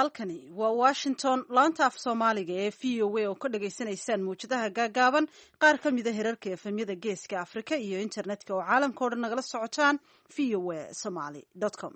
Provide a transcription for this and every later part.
halkani waa Washington laanta af Soomaaliga ee VOA oo ka dhageysanaysaan muujadaha gaagaaban qaar ka mid ah herarka efemyada geeska Afrika iyo internetka oo caalamka oo dhan nagala socotaan voasomali.com.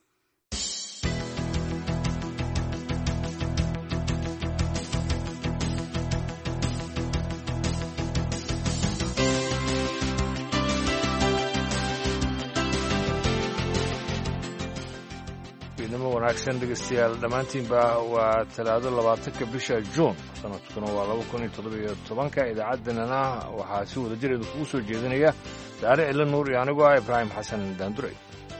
nimo wanaagsan dhegeystayaal dhammaantiinba waa talaado 20 bisha Juun sanadkuna waa 2017 idaacaddana waxaa si wada jir idinku soo jeedinaya Daare Ila Nuur iyo anigu ah Ibraahim Xasan Daandure.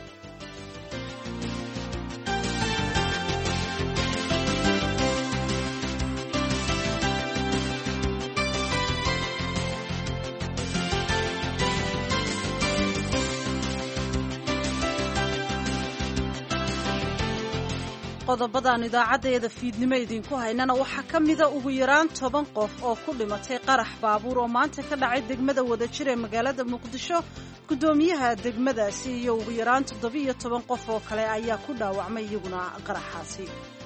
qodobadaan idaacadeeda fiidnimo idinku haynana waxaa ka mida ugu yaraan 10 qof oo ku dhimatay qarax baabuur oo maanta ka dhacay degmada Wadajir ee magaalada Muqdisho. Gudoomiyaha degmadaasi iyo ugu yaraan 17 qof oo kale ayaa ku dhaawacmay iyaguna qaraxaasi.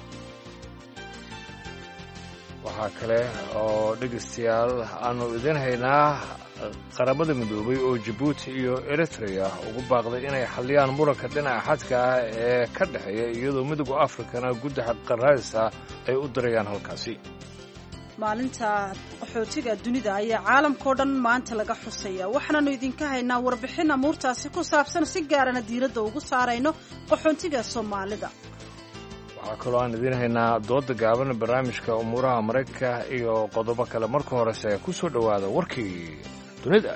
waxaa kale oo dhegeystayaal aanu idin haynaa qaramada midoobay oo Djibouti iyo Eritrea ugu baaqday inay xaliyaan muranka dhinaca xadka ah ee ka dhaxeeya iyadoo midowga Afrikana guddiga qaraysa ay u dirayaan halkaasi. maalinta qaxootiga dunida ayaa caalamka oo dhan maanta laga xusaya. waxaanu idinka haynaa warbixin amuurtaasi ku saabsan si gaarana diiradda ugu saarayno qaxootiga Soomaalida. waxaa kaloo aan idin haynaa dooda gaaban barnaamijka umuuraha Mareykanka iyo qodobo kale. marka horese ku soo dhawaada warkii dunida.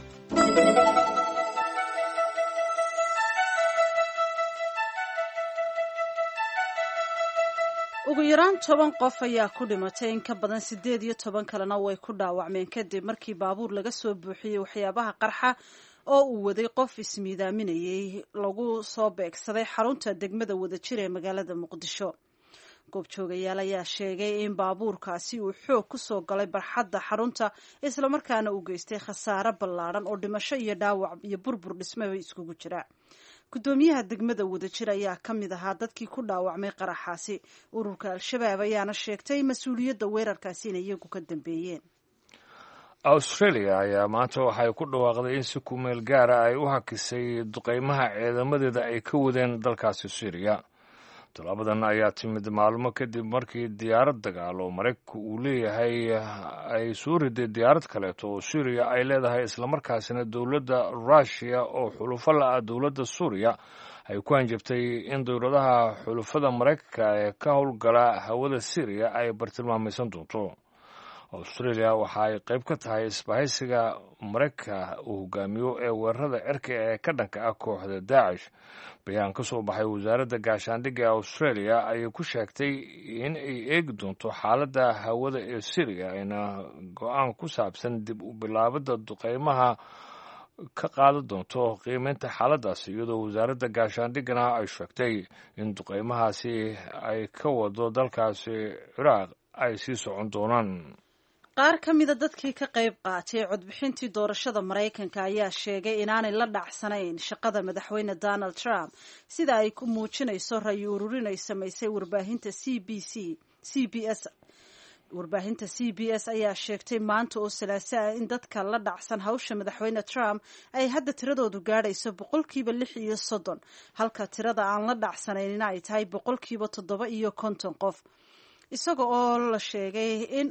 ugu yaraan 10 qof ayaa ku dhimatay, in ka badan 18 kalena way ku dhaawacmeen kadib markii baabuur laga soo buuxiyey waxyaabaha qarxa oo uu waday qof ismiidaaminayay lagu soo beegsaday xarunta degmada Wadajir ee magaalada Muqdisho. goobjoogayaal ayaa sheegay in baabuurkaasi uu xoog ku soo galay barxadda xarunta isla markaana uu geystay khasaare ballaaran oo dhimasho iyo dhaawac iyo burbur dhismaba iskugu jira. gudoomiyaha degmada Wadajir ayaa ka mid ahaa dadkii ku dhaawacmay qaraxaasi. ururka Al-Shabaab ayaana sheegtay mas'uuliyadda weerarkaasi inay iyagu ka dambeeyeen. Australia ayaa maanta waxay ku dhawaaqday in si ku meel gaar ah ay u hakisay duqeymaha ciidamadeeda ay ka wadeen dalkaasi Syria. Talaabadan ayaa timid maalmo kadib markii diyaarad dagaal oo Mareykanku uu leeyahay ay soo riday diyaarad kaleeto oo Syria ay leedahay, isla markaasina dowladda Russia oo xulufo la ah dowladda Suuriya ay ku hanjabtay in dowladaha xulufada Mareykanka ee ka howlgala hawada Syria ay bartilmaamaysan doonto. Australia waxa ay qayb ka tahay isbahaysiga Mareykanka uu hogaamiyo ee weerarada cirka ee ka dhanka ah kooxda Daesh. bayaan ka soo baxay wasaaradda gaashaandhigga ee Australia ayay ku sheegtay in ay eegi doonto xaaladda hawada ee Syria ayna go'aan ku saabsan dib u bilaabidda duqeymaha ka qaadan doonto qiimeynta xaaladdaasi, iyadoo wasaaradda gaashaandhiggana ay sheegtay in duqeymahaasi ay ka wado dalkaasi Ciraaq ay sii socon doonaan. qaar ka mida dadkii ka qayb qaatay codbixintii doorashada Mareykanka ayaa sheegay inaanay la dhacsanayn shaqada madaxweyne Donald Trump sida ay ku muujinayso rayi ururin ay samaysay warbaahinta CBS. warbaahinta CBS ayaa sheegtay maanta oo Salaaso ah in dadka la dhacsan hawsha madaxweyne Trump ay hadda tiradoodu gaadhayso 60%, halka tirada aan la dhacsanayn ay tahay 7% qof. isaga oo la sheegay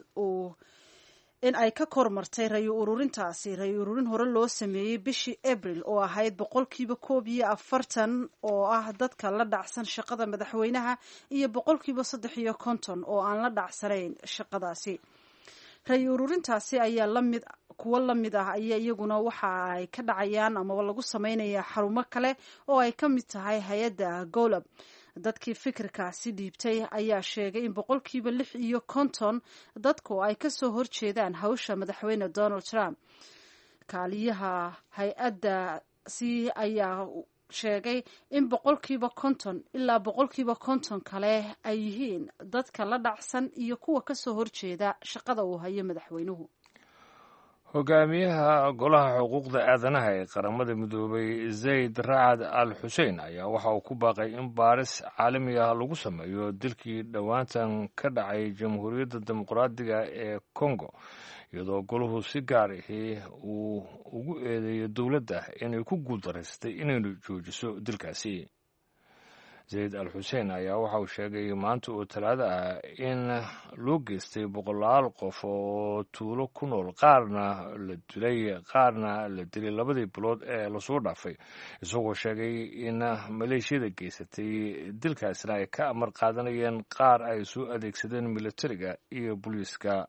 in ay ka kormartay rayi ururin hore loo sameeyey bishii April oo ahayd 41% oo ah dadka la dhacsan shaqada madaxweynaha iyo 53% oo aan la dhacsanayn shaqadaasi. rayi ururintaasi ayaa kuwa la mid ah ayaa iyaguna waxa ay ka dhacayaan ama lagu sameynayaa xarumo kale oo ay ka mid tahay hay'adda Gallup. dadkii fikirkaasi dhiibtay ayaa sheegay in 6% dadku ay ka soo horjeedaan hawsha madaxweyne Donald Trump. kaaliyaha hay'addaasi ayaa sheegay in 50% ilaa 50% kale ay yihiin dadka la dhacsan iyo kuwa ka soo horjeeda shaqada uu hayo madaxweynuhu. hogaamiyaha golaha xuquuqda aadanaha ee qaramada midoobay zayd racad al xuseen ayaa waxa uu ku baaqay in baaris caalami ah lagu sameeyo dilkii dhowaantan ka dhacay jamhuuriyadda dimuqraadiga ee kongo iyadoo golahu si gaar ahi uu ugu eedeeyo dowladda inay ku guuldaraystay inaynu joojiso dilkaasi zayd al xuseen ayaa waxa uu sheegay maanta oo talaado ah in loo geystay boqolaal qof oo tuulo ku nool qaarna la dilay qaarna la dilay labadii bilood ee lasoo dhaafay isagoo sheegay in maleeshiyada geysatay dilkaasna ay ka amar qaadanayeen qaar ay soo adeegsadeen militariga iyo booliiska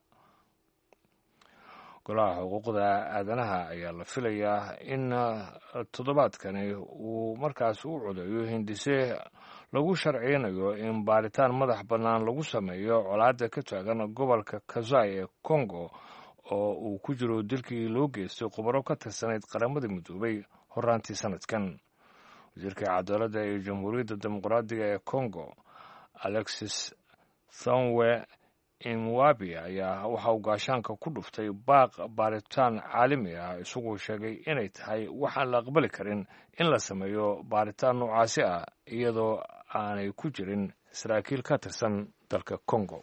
golaha xuquuqda aadanaha ayaa la filayaa in toddobaadkani uu markaas u codeeyo hindise lagu sharciynayo in baaritaan madax bannaan lagu sameeyo colaadda ka taagan gobolka kazai ee kongo oo uu ku jiro dilkii loo geystay khubaro ka tirsanayd qaramada midoobay horaantii sanadkan wasiirka cadaaladda ee jamhuuriyadda dimuqraadiga ee kongo alexis thonwe imwabi ayaa waxa uu gaashaanka ku dhuftay baaq baaritaan caalami ah isagoo sheegay inay tahay waxaan la aqbali karin in la sameeyo baaritaan noocaasi ah iyadoo aanay ku jirin saraakiil ka tirsan dalka kongo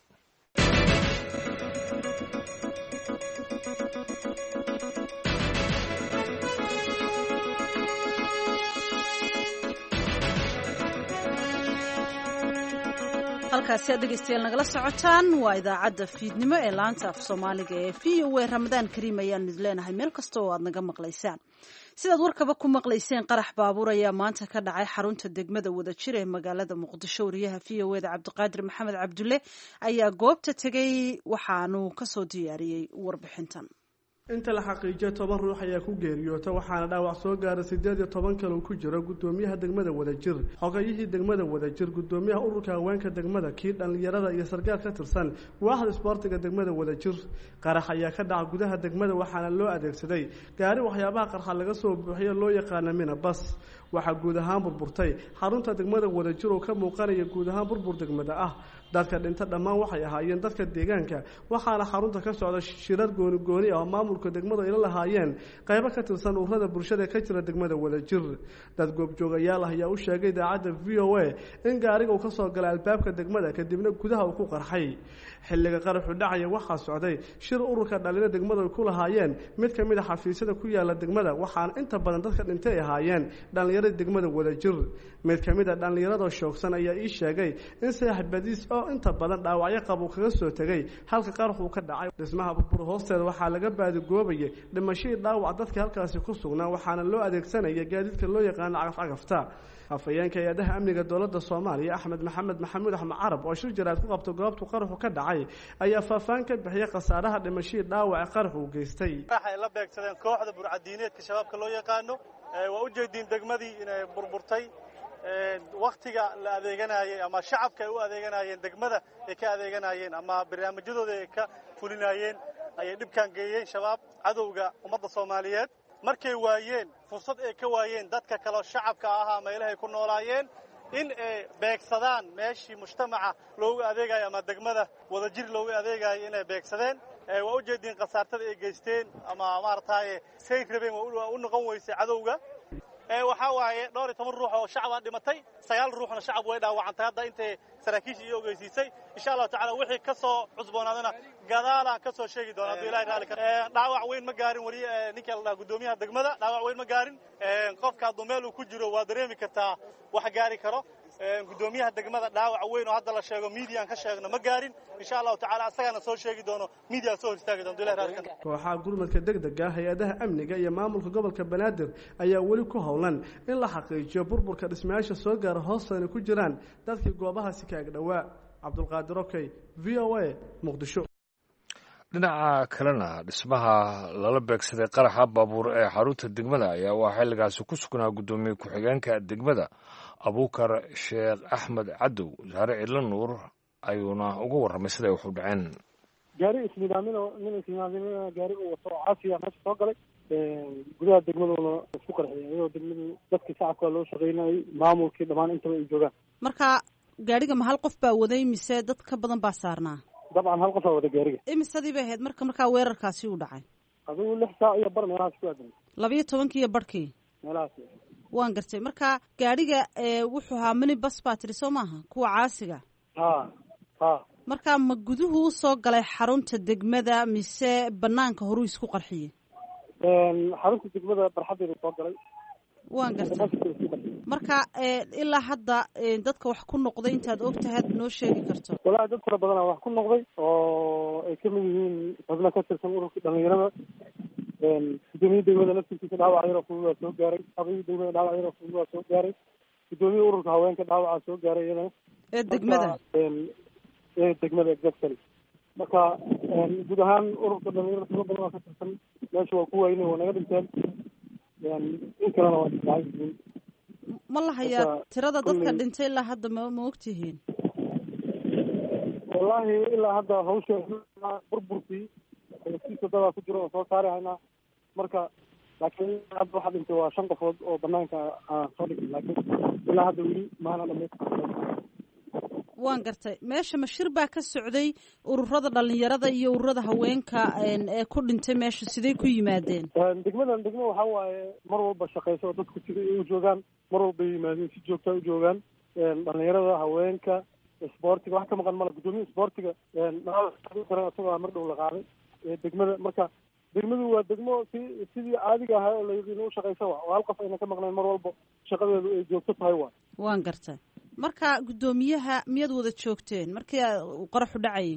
halkaasi aad dhegeystayaal nagala socotaan waa idaacadda fiidnimo ee laanta af soomaaliga ee v o a ramadaan kariim ayaan idin leenahay meel kasta oo aad naga maqlaysaan sidaad warkaba ku maqlayseen qarax baabuur ayaa maanta ka dhacay xarunta degmada wadajir ee magaalada muqdisho wariyaha v o eda cabdiqaadir maxamed cabdulle ayaa goobta tegey waxaanu kasoo diyaariyey warbixintan inta la xaqiijiyo 10 ruux ayaa ku geeriyoota waxaana dhaawac soo gaaray 18 kale ku jira gudoomiyaha degmada wadajir xogayihii degmada wadajir gudoomiyaha ururka haweenka degmada kii dhalinyarada iyo sargaal ka tirsan waaxda isboortiga degmada wadajir qarax ayaa ka dhacay gudaha degmada waxaana loo adeegsaday gaari waxyaabaha qarxa laga soo buuxiyo loo yaqaan mina bas waxa guud ahaan burburtay xarunta degmada wadajir oo ka muuqanaya guud ahaan burbur degmada ah dadka dhinta dhammaan waxay ahaayeen dadka deegaanka waxaana xarunta ka socda shirar gooni ah maamulka degmada ay lahaayeen qaybo ka tirsan ururada bulshada ka jira degmada wadajir dad goobjoogayaal ah ayaa u sheegay idaacadda VOA in gaariga uu ka soo galay albaabka degmada kadibna gudaha uu ku qarxay xilliga qaraxu dhacaya waxaa socday shir ururka dhalinyarada degmada ku lahaayeen mid ka mid ah xafiisyada ku yaala degmada waxaana inta badan dadka dhintay ahaayeen dhalinyarada degmada wadajir mid ka mid ah dhalinyarada shoogsan ayaa ii sheegay in saaxiibadiis oo inta badan dhaawacyo qabo kaga soo tagay halka qaraxu ka dhacay dhismaha burbur hoosteeda waxaa laga baadi goobayay dhimashadii dhaawac dadka halkaasi ku sugnaa waxaana loo adeegsanaya gaadiidka loo yaqaan cagaf-cagafta afayeenka hay-adaha amniga dowladda Soomaaliya Axmed Maxamed Maxamuud Axmed Carab oo shir jaraad ku qabtay goobta qaraxu ka dhacay ayaa faahfaahin ka bixiyay khasaaraha dhimashadii dhaawac qaraxu u geystay waxay la beegsadeen kooxda burcadiineedka shabaabka loo yaqaano waa u jeedin degmadii inay burburtay waqtiga la adeeganayay ama shacabka ay u adeeganayeen degmada ay ka adeeganayeen ama barnaamijyadooda ay ka fulinayeen ayay dhibkan geeyeen shabaab cadowga ummadda Soomaaliyeed markay waayeen fursad ay ka waayeen dadka kale shacabka ahaa meelahay ku noolaayeen in ay beegsadaan meeshii mujtamaca loogu adeegayo ama degmada wadajir loogu adeegayo inay beegsadeen waa u jeedin qasaartada ay geysteen ama maartay say rabeen waa u noqon weysay cadowga waxa waaye dhowr 10 ruux oo shacab ah dhimatay 9 ruuxna shacab way dhaawacantay hadda intay saraakiisha iyo ogeysiisay insha Allah taala wixii ka soo cusboonaadana gadaala ka soo sheegi doona Ilaahay raali ka dhaawac weyn ma gaarin wali ninka la gudoomiyaha degmada dhaawac weyn ma gaarin qofka dumeel uu ku jiro waa dareemi kartaa wax gaari karo gudoomiyaha degmada dhaawac weyn oo hadda la sheego media ka sheegna ma gaarin insha Allah taala asagana soo sheegi doono media soo istaagi doona Ilaahay raali ka kooxaha gurmadka degdega hay'adaha amniga iyo maamulka gobolka Banaadir ayaa wali ku howlan in la xaqiijiyo burburka dhismayaasha soo gaar hoosteena ku jiraan dadkii goobaha si kaag dhawaa Cabdulqaadir Okay VOA Muqdisho dhinaca kalena dhismaha lala beegsaday qaraxa baabuur ee xarunta degmada ayaa waa xilligaasi ku sugnaa gudoomiye ku-xigeenka degmada Abuukar Sheekh Axmed Cadow Zahra Cidlan Nuur ayuuna uga warramay sida ay wax u dhaceen gaari ismiidaamin gaari uu wato caasiya meesha soo galay gudaha degmaduna isku qarxiyay ayuu degmadu dadkii shacabka loo shaqeynayay maamulkii dhammaan intaba ay joogaan marka gaariga ma hal qof baa waday mise dad ka badan baa saarnaa dabcan hal qof baa wada gaariga imisadii bay ahayd markaa weerarkaasi u dhacay adigu 6 saac iyo bar meelahaas ku aadan 12 iyo barkii meelahaas waan gartay marka gaariga wuxuu ahaa mini bus battery soo maaha kuwa caasiga ha marka ma guduhu u soo galay xarunta degmada mise banaanka horu isku qarxiyay xarunta degmada barxadeeda soo galay waan gartay marka ilaa hadda dadka wax ku noqday intaad ogtahay noo sheegi karto walaa dad fara badan wax ku noqday oo ay ka mid yihiin xubno ka tirsan ururka dhalinyarada gudoomiyaha degmada laftiisa dhaawac yar oo fudud soo gaaray habayii degmada dhaawac yar oo fudud soo gaaray gudoomiyaha ururka haweenka dhaawaca soo gaaray iyana degmada exactly marka guud ahaan ururka dhalinyarada fara badan oo ka tirsan meesha waa ku wayne oo naga dhinteen in kalena waa dhacay ma la hayaa tirada dadka dhintay ilaa hadda ma ogtihiin wallahi ilaa hadda hawsha burburkii si sadada ku jiro oo soo saarayna marka laakiin hadda waxa dhintay waa 5 qofood oo banaanka soo dhigay laakiin ilaa hadda weli maana dhameeyay waan gartay meesha mashir baa ka socday ururada dhalinyarada iyo ururada haweenka ee ku dhintay meesha sidee ku yimaadeen degmada waxa waaye mar walba shaqeyso oo dadku sidii u joogaan mar walba yimaadeen si joogto u joogaan dhalinyarada haweenka sportiga wax ka maqan mala gudoomiyaha sportiga asagoo mar dhow la qaaday degmada marka degmadu waa degmo sidii caadiga ahaa oo layidhi u shaqeyso oo hal qof ayna ka maqnayn mar walba shaqadeedu ay joogto tahay waan gartay marka gudoomiyaha miyaad wada joogteen markii qaraxu dhacayay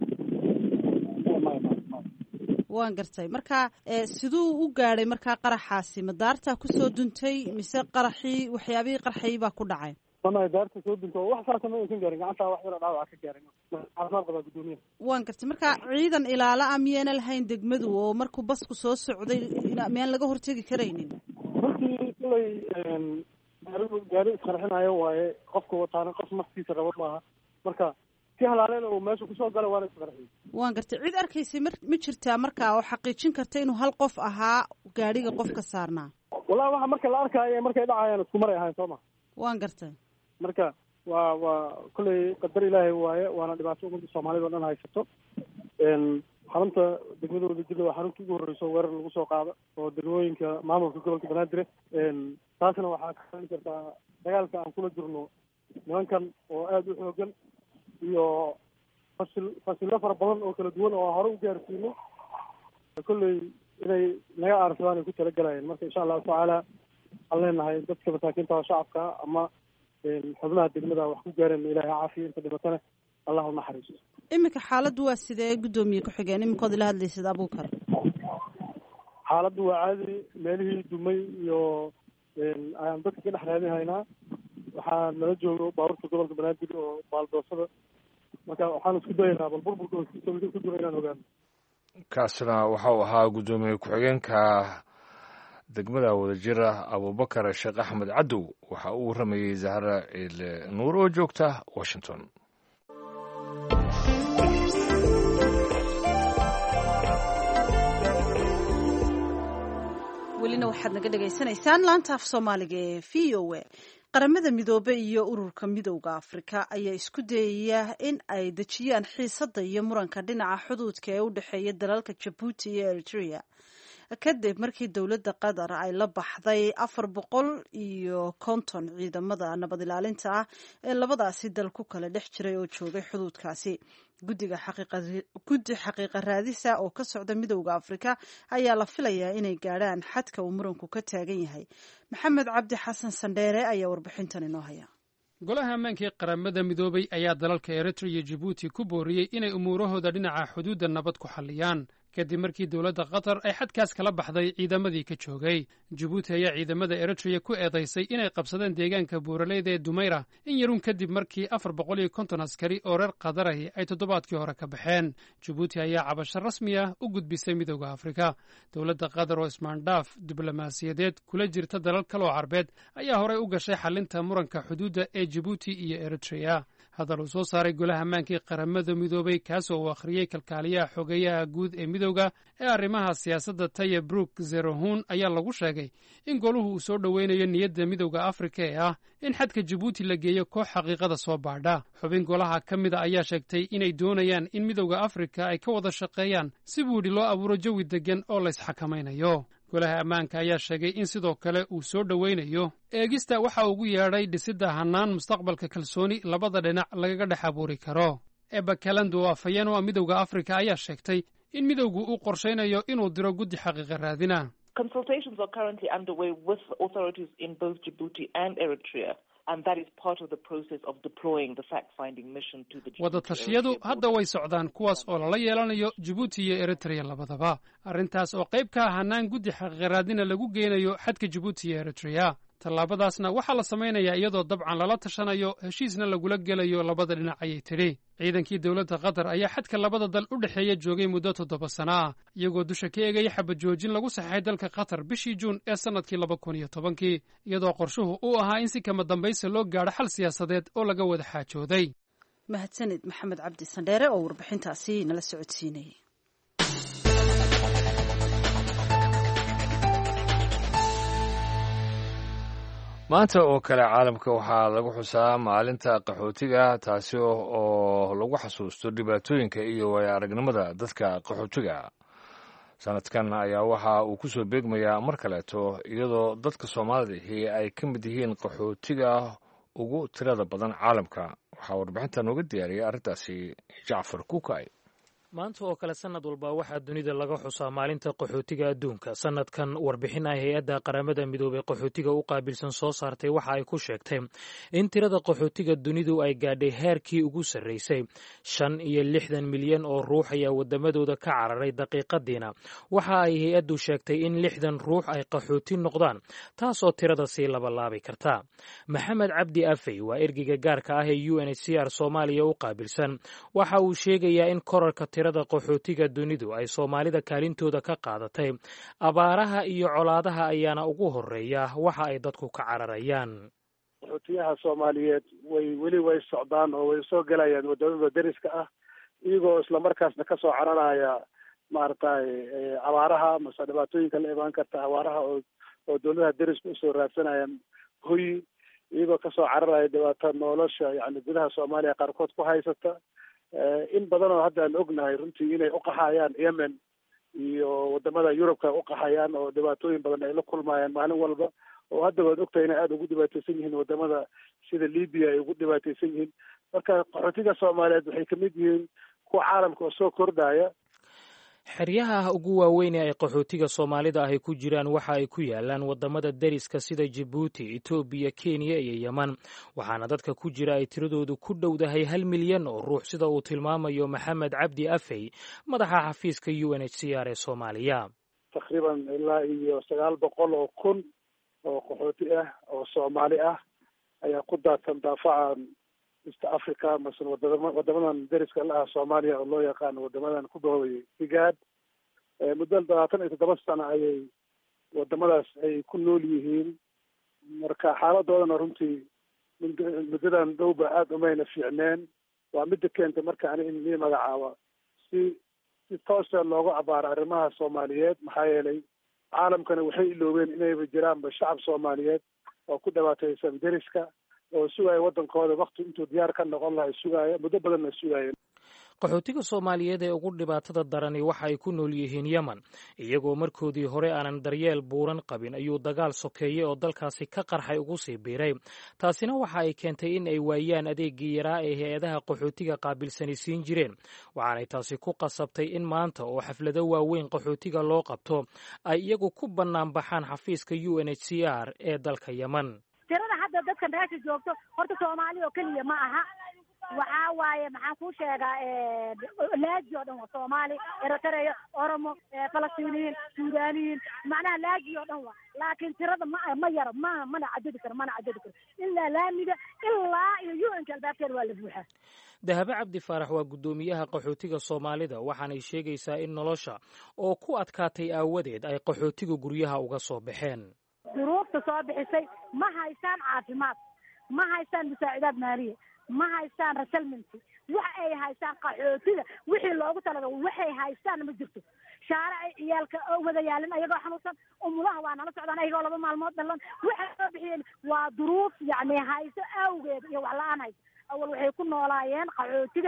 waan gartay marka siduu u gaadhay markaa qaraxaasi ma daartaa kusoo duntay mise qaraxii waxyaabihii qarxayay baa ku dhacay ma daarta soo dunto wax saasa ma aysan gaarin gacanta wax yar dhaawac ka gaarin caafimaad qaba gudoomiyaha waan gartay marka ciidan ilaala ah miyayna lahayn degmadu oo markuu basku soo socday miyaan laga hortegi karaynin runtii kulay gaari isqarxinayo waaye qofka wataana qof naftiisa rabo maaha marka si halaaleen oo meesha kusoo gala waana isqarxiyay waan gartay cid arkaysay ma jirtaa marka oo xaqiijin karta inuu hal qof ahaa gaariga qofka saarnaa wallahi waxa marka la arkaayo markay dhacayaan isku maray ahayn soo ma waan gartay marka waa kulley qadar ilaahay waaye waana dhibaato ummadda soomaalida o dhan haysato xarunta degmada wadajir waa xarunta ugu horreyso weerar lagu soo qaado oo degmooyinka maamulka gobolka banaadir taasna waxaa ka qaban kartaa dagaalka aan kula jirno nimankan oo aada u xoogan iyo fasilo fara badan oo kala duwan oo hore u gaarsiino kolley inay naga aarsadaan ay ku talagalayeen marka insha allahu tacaala waxaan leenahay dadka masaakiinta oo shacabka ama xubnaha degmada wax ku gaareen ilaahay caafiya inta dhibatana allah u naxariiso iminka xaaladdu waa sidee gudoomiye ku-xigeen iminkood ila hadlaysad abuukar xaaladdu waa caadi meelihii dumay iyo ayaan dadka ka dhex raadinhaynaa waxaa nala joogo baabuurta gobolka banaadir oo baaldoosada marka waxaan isku dayaynaa bal burburka hoostiisa ku jiro inaan ogaano kaasina waxau ahaa gudoomiye ku-xigeenka degmada wadajira abubakar sheekh axmed cadow waxa uu waramayey zahra ciile nuur oo joogta washington welina waxaad naga dhegaysanaysaan laanta af soomaaliga ee v o a qaramada midoobe iyo ururka midowda afrika ayaa isku dayaya in ay dejiyaan xiisadda iyo muranka dhinaca xuduudka ee u dhexeeya dalalka jabuuti iyo eritrea kadib markii dowladda qatar ay la baxday 450 ciidamada nabad ilaalinta ah ee labadaasi dal ku kala dhex jiray oo joogay xuduudkaasi guddi xaqiiqa raadisa oo ka socda midowda afrika ayaa la filayaa inay gaadhaan xadka uu muranku ka taagan yahay maxamed cabdi xasan sandheere ayaa warbixintan inoo haya golaha ammaankii qaramada midoobay ayaa dalalka eritrea iyo jabuuti ku booriyey inay umuurahooda dhinaca xuduudda nabad ku xalliyaan kadib markii dowladda qatar ay xadkaas kala baxday ciidamadii ka joogay jabuuti ayaa ciidamada eritrea ku eedaysay inay qabsadeen deegaanka buuraleyda ee dumayra in yarun kadib markii 450 askari oo reer qadarahi ay toddobaadkii hore ka baxeen jabuuti ayaa cabasho rasmi ah u gudbisay midowda afrika dowladda qatar oo ismaandhaaf diblomaasiyadeed kula jirta dalal kaloo carbeed ayaa horey u gashay xalinta muranka xuduudda ee jabuuti iyo eritrea hadal uu soo saaray golaha ammaankii qaramada midoobay kaasoo uu akhriyey kalkaaliyaha xogeeyaha guud ee midowda ee arrimaha siyaasadda Taya Brook Zerohun ayaa lagu sheegay in goluhu uu soo dhoweynayo niyadda midowda Afrika ee ah in xadka Djibouti la geeyo koox xaqiiqada soo baadha. xubin golaha ka mid a ayaa sheegtay inay doonayaan in midowda Afrika ay ka wada shaqeeyaan si buudhi loo abuuro jawi degan oo la isxakamaynayo. golaha ammaanka ayaa sheegay in sidoo kale uu soo dhoweynayo eegista waxa ugu yeedhay dhisidda hannaan mustaqbalka kalsooni labada dhinac lagaga dhex abuuri karo. Eba Kalando afhayeen oo midowda Afrika ayaa sheegtay in midowgu uu qorshaynayo inuu diro guddi xaqiiqa raadina. Consultations are currently underway with authorities in both Djibouti and Eritrea. And that is part of the process of deploying the fact-finding mission to the Djibouti. Wada tashiyadu hadda way socdaan kuwaas oo lala yeelanayo Djibouti iyo Eritrea labadaba. Arrintaas oo qayb ka ah hannaan guddi xaqiiqa raadina lagu geynayo xadka Djibouti iyo Eritrea. tallaabadaasna waxaa la samaynayaa iyadoo dabcan lala tashanayo heshiisna lagula gelayo labada dhinac ayay tidhi. ciidankii dowladda qatar ayaa xadka labada dal u dhexeeya joogay muddo 7 sano ah iyagoo dusha ka eegaya xabad joojin lagu saxeexay dalka qatar bishii juun ee sannadkii 2010 iyadoo qorshuhu uu ahaa in si kama dambaysa loo gaadho xal siyaasadeed oo laga wada xaajooday. mahadsanid maxamed cabdi sandheere oo warbixintaasi nala socodsiinayay. maanta oo kale caalamka waxaa lagu xusaa maalinta qaxootiga taasi oo lagu xasuusto dhibaatooyinka iyo waayo-aragnimada dadka qaxootiga. sanadkan ayaa waxa uu ku soo beegmayaa mar kaleeto iyadoo dadka Soomaaliyeed ay ka mid yihiin qaxootiga ugu tirada badan caalamka. waxaa warbixinta nooga diyaariyay arrintaasi Jacfar Kukay. maanta oo kale sanad walba waxaa dunida laga xusaa maalinta qaxootiga adduunka. sanadkan warbixin ay hay-adda qaramada midoobay qaxootiga u qaabilsan soo saartay waxa ay ku sheegtay in tirada qaxootiga dunidu ay gaadhay heerkii ugu sarreysay 65 milyan oo ruux ayaa wadamadooda ka cararay daqiiqadiina. waxa ay hay-addu sheegtay in 60 ruux ay qaxooti noqdaan taasoo tirada sii labalaabi karta. maxamed cabdi afey waa ergeyga gaarka ah ee UNHCR Soomaaliya u qaabilsan. waxa uu sheegayaa in korarka qaxootiga dunidu ay Soomaalida kaalintooda ka qaadatay abaaraha iyo colaadaha ayaana ugu horeeya waxa ay dadku ka cararayaan. qaxootiyaha Soomaaliyeed way socdaan oo way soo galayaan wadamada deriska ah iyagoo isla markaasna ka soo cararaya maartay abaaraha mase dhibaatooyinka la imaan karta abaaraha oo dowladaha deriska u soo raadsanayaan hoy iyagoo ka soo cararaya dhibaato nolosha yani gudaha Soomaaliya qaarkood ku haysata. in badan oo hadda aan ognahay runtii inay u qaxayaan Yemen iyo wadamada Yurubka u qaxayaan oo dhibaatooyin badan ay la kulmayaan maalin walba oo hadda waad ogtahay inay aada ugu dhibaataysan yihiin wadamada sida Liibiya ay ugu dhibaataysan yihiin. marka qaxootiga Soomaaliyeed waxay ka mid yihiin kuwa caalamka oo soo kordhaya. xeryaha ugu waaweyn ee ay qaxootiga Soomaalida ahi ku jiraan waxa ay ku yaalaan wadamada deriska sida Djibouti, Ethiopia, Kenya iyo Yemen. waxaana dadka ku jira ay tiradoodu ku dhowdahay 1 milyan oo ruux sida uu tilmaamayo Maxamed Cabdi Afey madaxa xafiiska UNHCR ee Soomaaliya. taqriiban ilaa iyo 900,000 oo qaxooti ah oo Soomaali ah ayaa ku daadsan daafaca East Africa masal wadamadan deriska la ah Soomaaliya oo loo yaqaan wadamadan ku dhoweeyay Igad. muddo 27 sano ayay wadamadaas ay ku nool yihiin. marka xaaladoodana runtii muddadan dhowba aada umayna fiicneen. waa midda keentay marka ani in magacaaba si toosa looga abaaro arrimaha Soomaaliyeed maxaa yeelay caalamkana waxay iloobeen inayba jiraanba shacab Soomaaliyeed oo ku dhibaataysan deriska oo sugaya wadankooda waqti intuu diyaar ka noqon lahay sugaya muddo badanna sugayeen. qaxootiga Soomaaliyeed ee ugu dhibaatada darani waxa ay ku nool yihiin Yemen iyagoo markoodii hore aanan daryeel buuran qabin ayuu dagaal sokeeye oo dalkaasi ka qarxay ugu sii biiray. taasina waxa ay keentay in ay waayaan adeegii yaraa ee hay-adaha qaxootiga qaabilsani siin jireen. waxaanay taasi ku qasabtay in maanta oo xaflado waaweyn qaxootiga loo qabto ay iyagu ku bannaan baxaan xafiiska UNHCR ee dalka Yemen. tirada hadda dadka meesha joogto horta Soomaali oo kaliya ma aha. waxaa waaye maxaan kuu sheegaa laaji oo dhan waa Soomaali, Eritrea, Oromo, Falastiiniyiin, Suudaaniyiin, macnaha laaji oo dhan waa. laakiin tirada ma yaro mana cadadi karo ilaa laamida ilaa iyo UN albaabkeeda waa la buuxaa. Dahabe Cabdi Faarax waa guddoomiyaha qaxootiga Soomaalida waxaanay sheegaysaa in nolosha oo ku adkaatay aawadeed ay qaxootiga guryaha uga soo baxeen. duruufta soo bixisay ma haystaan caafimaad, ma haystaan musaacidaad maaliya, ma haystaan resettlement waxa ay haystaan qaxootiga wixii loogu talagalay waxay haystaan ma jirto shaarici ciyaalka oo wada yaalin ayagoo xanuunsan umulaha waa nala socdaan ayagoo 2 maalmood dhalan waxay soo bixiyeen waa duruuf yacni hayso awgeed iyo wax la-aan hayso awal waxay ku noolaayeen qaxootiga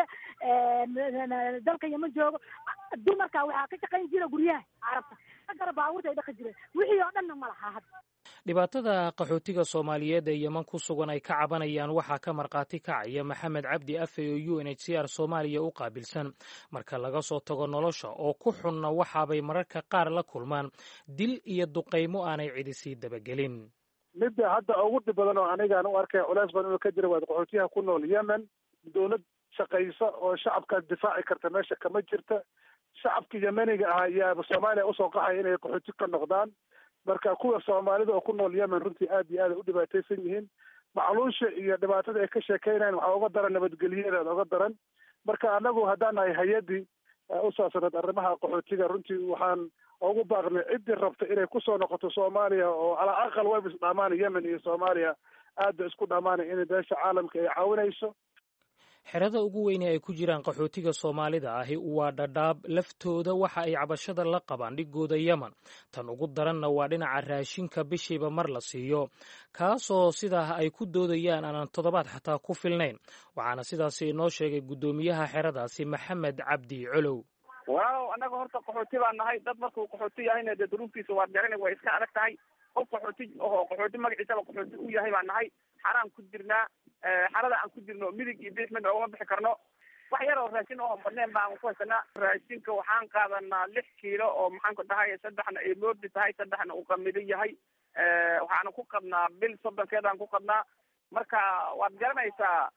dalka yama joogo dumarka waxaa ka shaqayn jira guryaha carabta agara baabuurta ay dhaqi jireen wixii oo dhanna ma laha hadda dhibaatada qaxootiga soomaaliyeed ee yeman ku sugan ay ka cabanayaan waxaa ka markhaati kacaya maxamed cabdi afe oo UNHCR soomaaliya u qaabilsan marka laga soo tago nolosha oo ku xunna waxaabay mararka qaar la kulmaan dil iyo duqaymo aanay cidi sii dabagelin midda hadda ugu dhib badan oo anigaan u arkay culays badan inuu ka jira waa qaxootiyaha ku nool Yemen dowlad shaqaysa oo shacabka difaaci karta meesha kama jirta shacabka Yemeniga ah ayaa Soomaaliya usoo qaxay inay qaxooti ka noqdaan marka kuwa Soomaalida oo ku nool Yemen runtii aad iyo aad u dhibaataysan yihiin macluusha iyo dhibaatada ay ka sheekeynayaan waxa uga daran nabadgelyada uga daran marka anagu haddaan nahay hay'adii u saasanad arrimaha qaxootiga runtii waxaan ugu baaqnay ciddii rabta inay ku soo noqoto Soomaaliya oo ala aqal way isdhaamaan Yemen iyo Soomaaliya aad isku dhamaanay in beesha caalamka ay caawinayso xerada ugu weyn ee ay ku jiraan qaxootiga Soomaalida ahi waa Dadaab laftooda waxa ay cabashada la qabaan dhigooda Yemen tan ugu daranna waa dhinaca raashinka bishiiba mar la siiyo kaasoo sidaa ay ku doodayaan aanan toddobaad xataa ku filnayn waxaana sidaas inoo sheegay gudoomiyaha xeradaasi Maxamed Cabdi Colow waaw anaga horta qaxooti baan nahay dad markuu qaxooti yahayna dee duruuftiisa waa garanay way iska adag tahay qof qaxooti magaciisaba qaxooti u yahay baan nahay xaraan ku jirnaa xarada aan ku jirno midig iyo bidix midna uma bixi karno wax yar oo raashin oo badneen baan ku haysanaa raashinka waxaan qaadanaa 6 kiilo oo maxaan ku dhahay 3na ay moodi tahay 3na uu qamidan yahay waxaan ku qabnaa bil 30keedaan ku qabnaa marka waad garanaysaa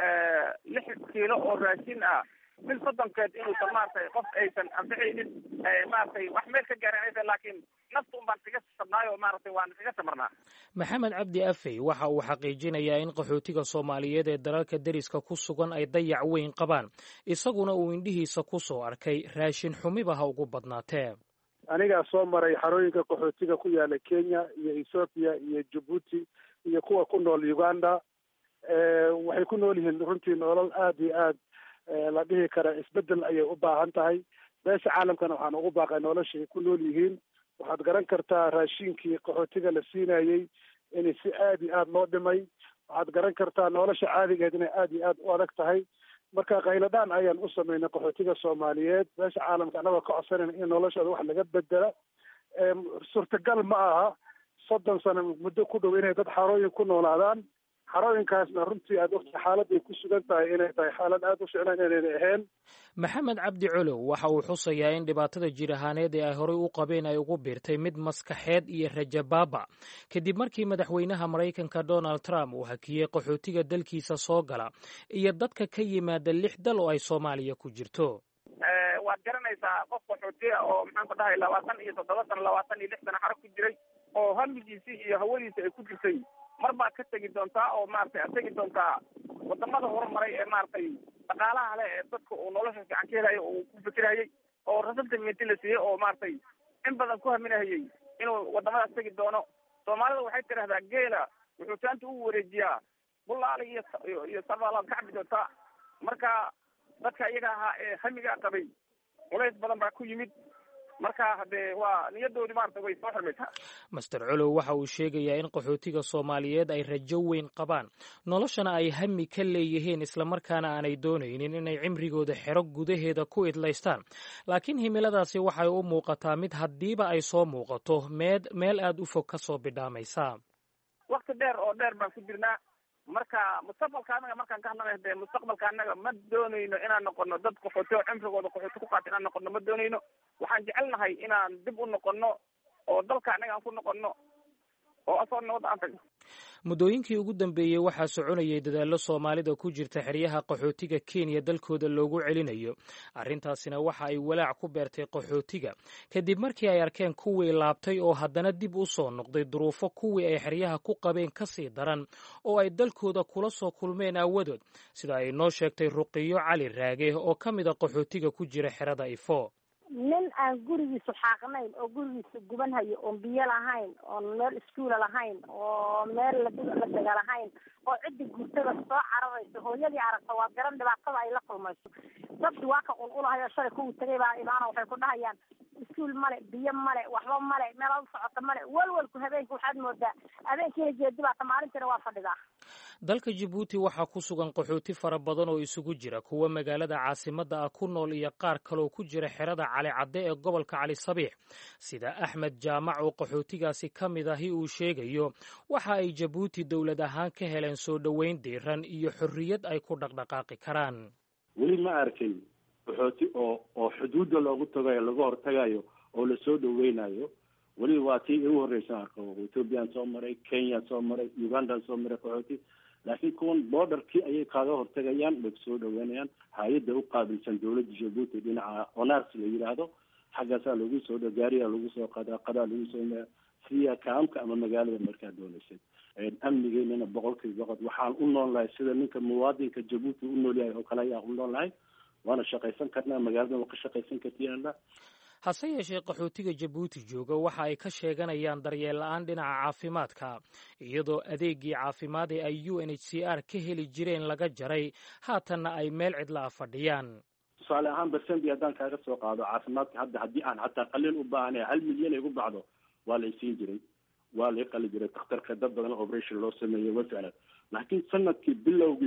6 kiilo oo raashin ah bil 30keed inuu maartay qof aysan anfacaynin maartay wax meel ka gaaranaysa laakiin naftu baan kaga sabnaayo maartay waan kaga samarnaa Maxamed Cabdi Afey waxa uu xaqiijinayaa in qaxootiga Soomaaliyeed ee dalalka dariska ku sugan ay dayac weyn qabaan isaguna uu indhihiisa ku soo arkay raashin xumibaha ugu badnaatee aniga soo maray xarooyinka qaxootiga ku yaala Kenya iyo Ethiopia iyo Djibouti iyo kuwa ku nool Uganda waxay ku nool yihiin runtii nolol aad iyo aad la dhihi kara isbedel ayay u baahan tahay beesha caalamkana waxaan ugu baaqay nolosha ay ku nool yihiin waxaad garan kartaa raashinkii qaxootiga la siinayay in si aad iyo aad loo dhimay waxaad garan kartaa nolosha caadigeed inay aad iyo aad u adag tahay marka qayladaan ayaan u sameynay qaxootiga Soomaaliyeed beesha caalamka anagoo ka codsanayna in noloshooda wax laga bedela suurtagal ma aha 30 sano muddo ku dhow inay dad xarooyin ku noolaadaan xarooyinkaasna runtii aad ogta xaaladday ku sugan tahay inay tahay xaalad aad u fiicnaan inayna ahayn Maxamed Cabdi Colow waxa uu xusayaa in dhibaatada jir ahaaneed ee ay horey u qabeen ay ugu biirtay mid maskaxeed iyo rajabaaba kadib markii madaxweynaha Mareykanka Donald Trump uu hakiyay qaxootiga dalkiisa soo gala iyo dadka ka yimaada 6 dal oo ay Soomaaliya ku jirto waad garanaysaa qof qaxootiga oo maxaan ku dhahay 27 sano 26 sano xarag ku jiray oo hamigiisii iyo hawadiisa ay ku jirtay marba ka tagi doontaa oo maartay tagi doontaa wadamada horumaray ee maartay dhaqaalaha leh ee dadka uu nolosha fiican ka helayo oo ku fikirayay oo rasadimenti la siiyay oo maartay in badan ku haminayay inuu wadamadaas tagi doono Soomaalida waxay tiraahdaa geela wuxuu taanta u wareejiyaa bulaali iyo sabaalaad ka cabbi doontaa marka dadka iyaga ahaa ee hamiga qabay culays badan baa ku yimid marka hadee waa niyadoodii maartay way soo xirmaysaa Master Colow waxa uu sheegayaa in qaxootiga Soomaaliyeed ay rajo weyn qabaan noloshana ay hami ka leeyihiin isla markaana aanay doonaynin inay cimrigooda xero gudaheeda ku idlaystaan laakiin himiladaasi waxay u muuqataa mid hadiiba ay soo muuqato meel aad u fog ka soo bidhaamaysa waqti dheer baan ku jirnaa marka mustaqbalka anaga markaan ka hadlanayo dee mustaqbalka anaga ma doonayno inaan noqono dad qaxooti oo cimrigooda qaxooti ku qaata inaan noqono ma doonayno waxaan jecelnahay inaan dib u noqono oo dalka anaga aan ku noqono oo asoo nabad aan tagno muddooyinkii ugu dambeeyey waxaa soconayay dadaallo Soomaalida ku jirta xeryaha qaxootiga Kenya dalkooda loogu celinayo arrintaasina waxa ay walaac ku beertay qaxootiga kadib markii ay arkeen kuwii laabtay oo haddana dib u soo noqday duruufo kuwii ay xeryaha ku qabeen ka sii daran oo ay dalkooda kula soo kulmeen aawadood sida ay noo sheegtay Ruqiyo Cali Raage oo ka mid ah qaxootiga ku jira xerada Ifo nin aan gurigiisu xaaqnayn oo gurigiisu guban hayo oon biyo lahayn oon meel iskuula lahayn oo meel la daga lahayn oo ciddi guurtada soo cararayso hooyadii aragta waa garan dhibaatada ay la kulmayso. dadki waa ka qulqulahayo shalay kuwii tagay baa imaana waxay ku dhahayaan iskuul male, biyo male, waxba male, meel u socota male, walwalku habeenka waxaad moodaa habeenkiina jeedi baa maalintiina waa fadhidaa. dalka Djibouti waxaa ku sugan qaxooti fara badan oo isugu jira kuwa magaalada caasimadda ah ku nool iyo qaar kaloo ku jira xerada Cali Cadde ee gobolka Cali Sabiix. sida Axmed Jaamac oo qaxootigaasi ka mid ahi uu sheegayo, waxa ay Djibouti dowlad ahaan ka heleen soo dhoweyn diiran iyo xorriyad ay ku dhaqdhaqaaqi karaan. weli ma arkin qaxooti oo xuduudda loogu tagayo laga hortagayo oo la soo dhoweynayo. weli waa tii ugu horreysa arko Ethiopian soo maray, Kenya soo maray, Uganda soo maray qaxooti. laakiin kuwan borderkii ayay kaaga hortagayaan, way soo dhaweynayaan. hay-adda u qaabilsan dowladda Djibouti dhinaca ONARS la yidhaahdo, xaggaasaa lagu soo gaariya lagu soo qadaa lagu soo siya kaamka ama magaalada markaa doonaysay. amnigeynana 100% waxaan u nool lahay sida ninka muwaadinka Djibouti u nool yahay oo kale ayaa u nool lahay. waana shaqaysan karnaa, magaalada waa ka shaqaysan kartiyaana. hase yeeshee qaxootiga Djibouti jooga waxa ay ka sheeganayaan daryeel la'aan dhinaca caafimaadka, iyadoo adeegii caafimaad ee ay UNHCR ka heli jireen laga jaray, haatanna ay meel cidla fadhiyaan. tusaale ahaan percent haddaan kaaga soo qaado caafimaadka hadda haddii aan xataa qalin u baahanahay 1 milyan ay u bacdo waa la isiin jiray, waa la qali jiray dhakhtarka. dad badan operation loo sameeyay wasaaran. laakiin sanadkii bilowgii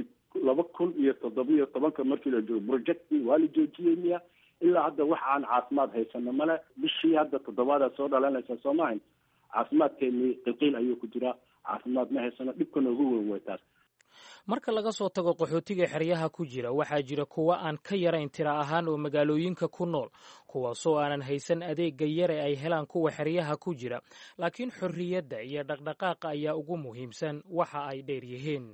2017 markii la joogo projectii waa la joojiyay miya ilaa hadda wax aan caafimaad haysano male. bishii hadda 7 soo dhalanaysa Soomaaliya caafimaadkeeni qilqiil ayuu ku jiraa. caafimaad ma haysano, dhibkana ugu weyn way taas. marka laga soo tago qaxootiga xeryaha ku jira, waxaa jira kuwa aan ka yarayn tira ahaan oo magaalooyinka ku nool, kuwaasoo aanan haysan adeegga yare ay helaan kuwa xeryaha ku jira, laakiin xorriyadda iyo dhaqdhaqaaqa ayaa ugu muhiimsan waxa ay dheer yihiin.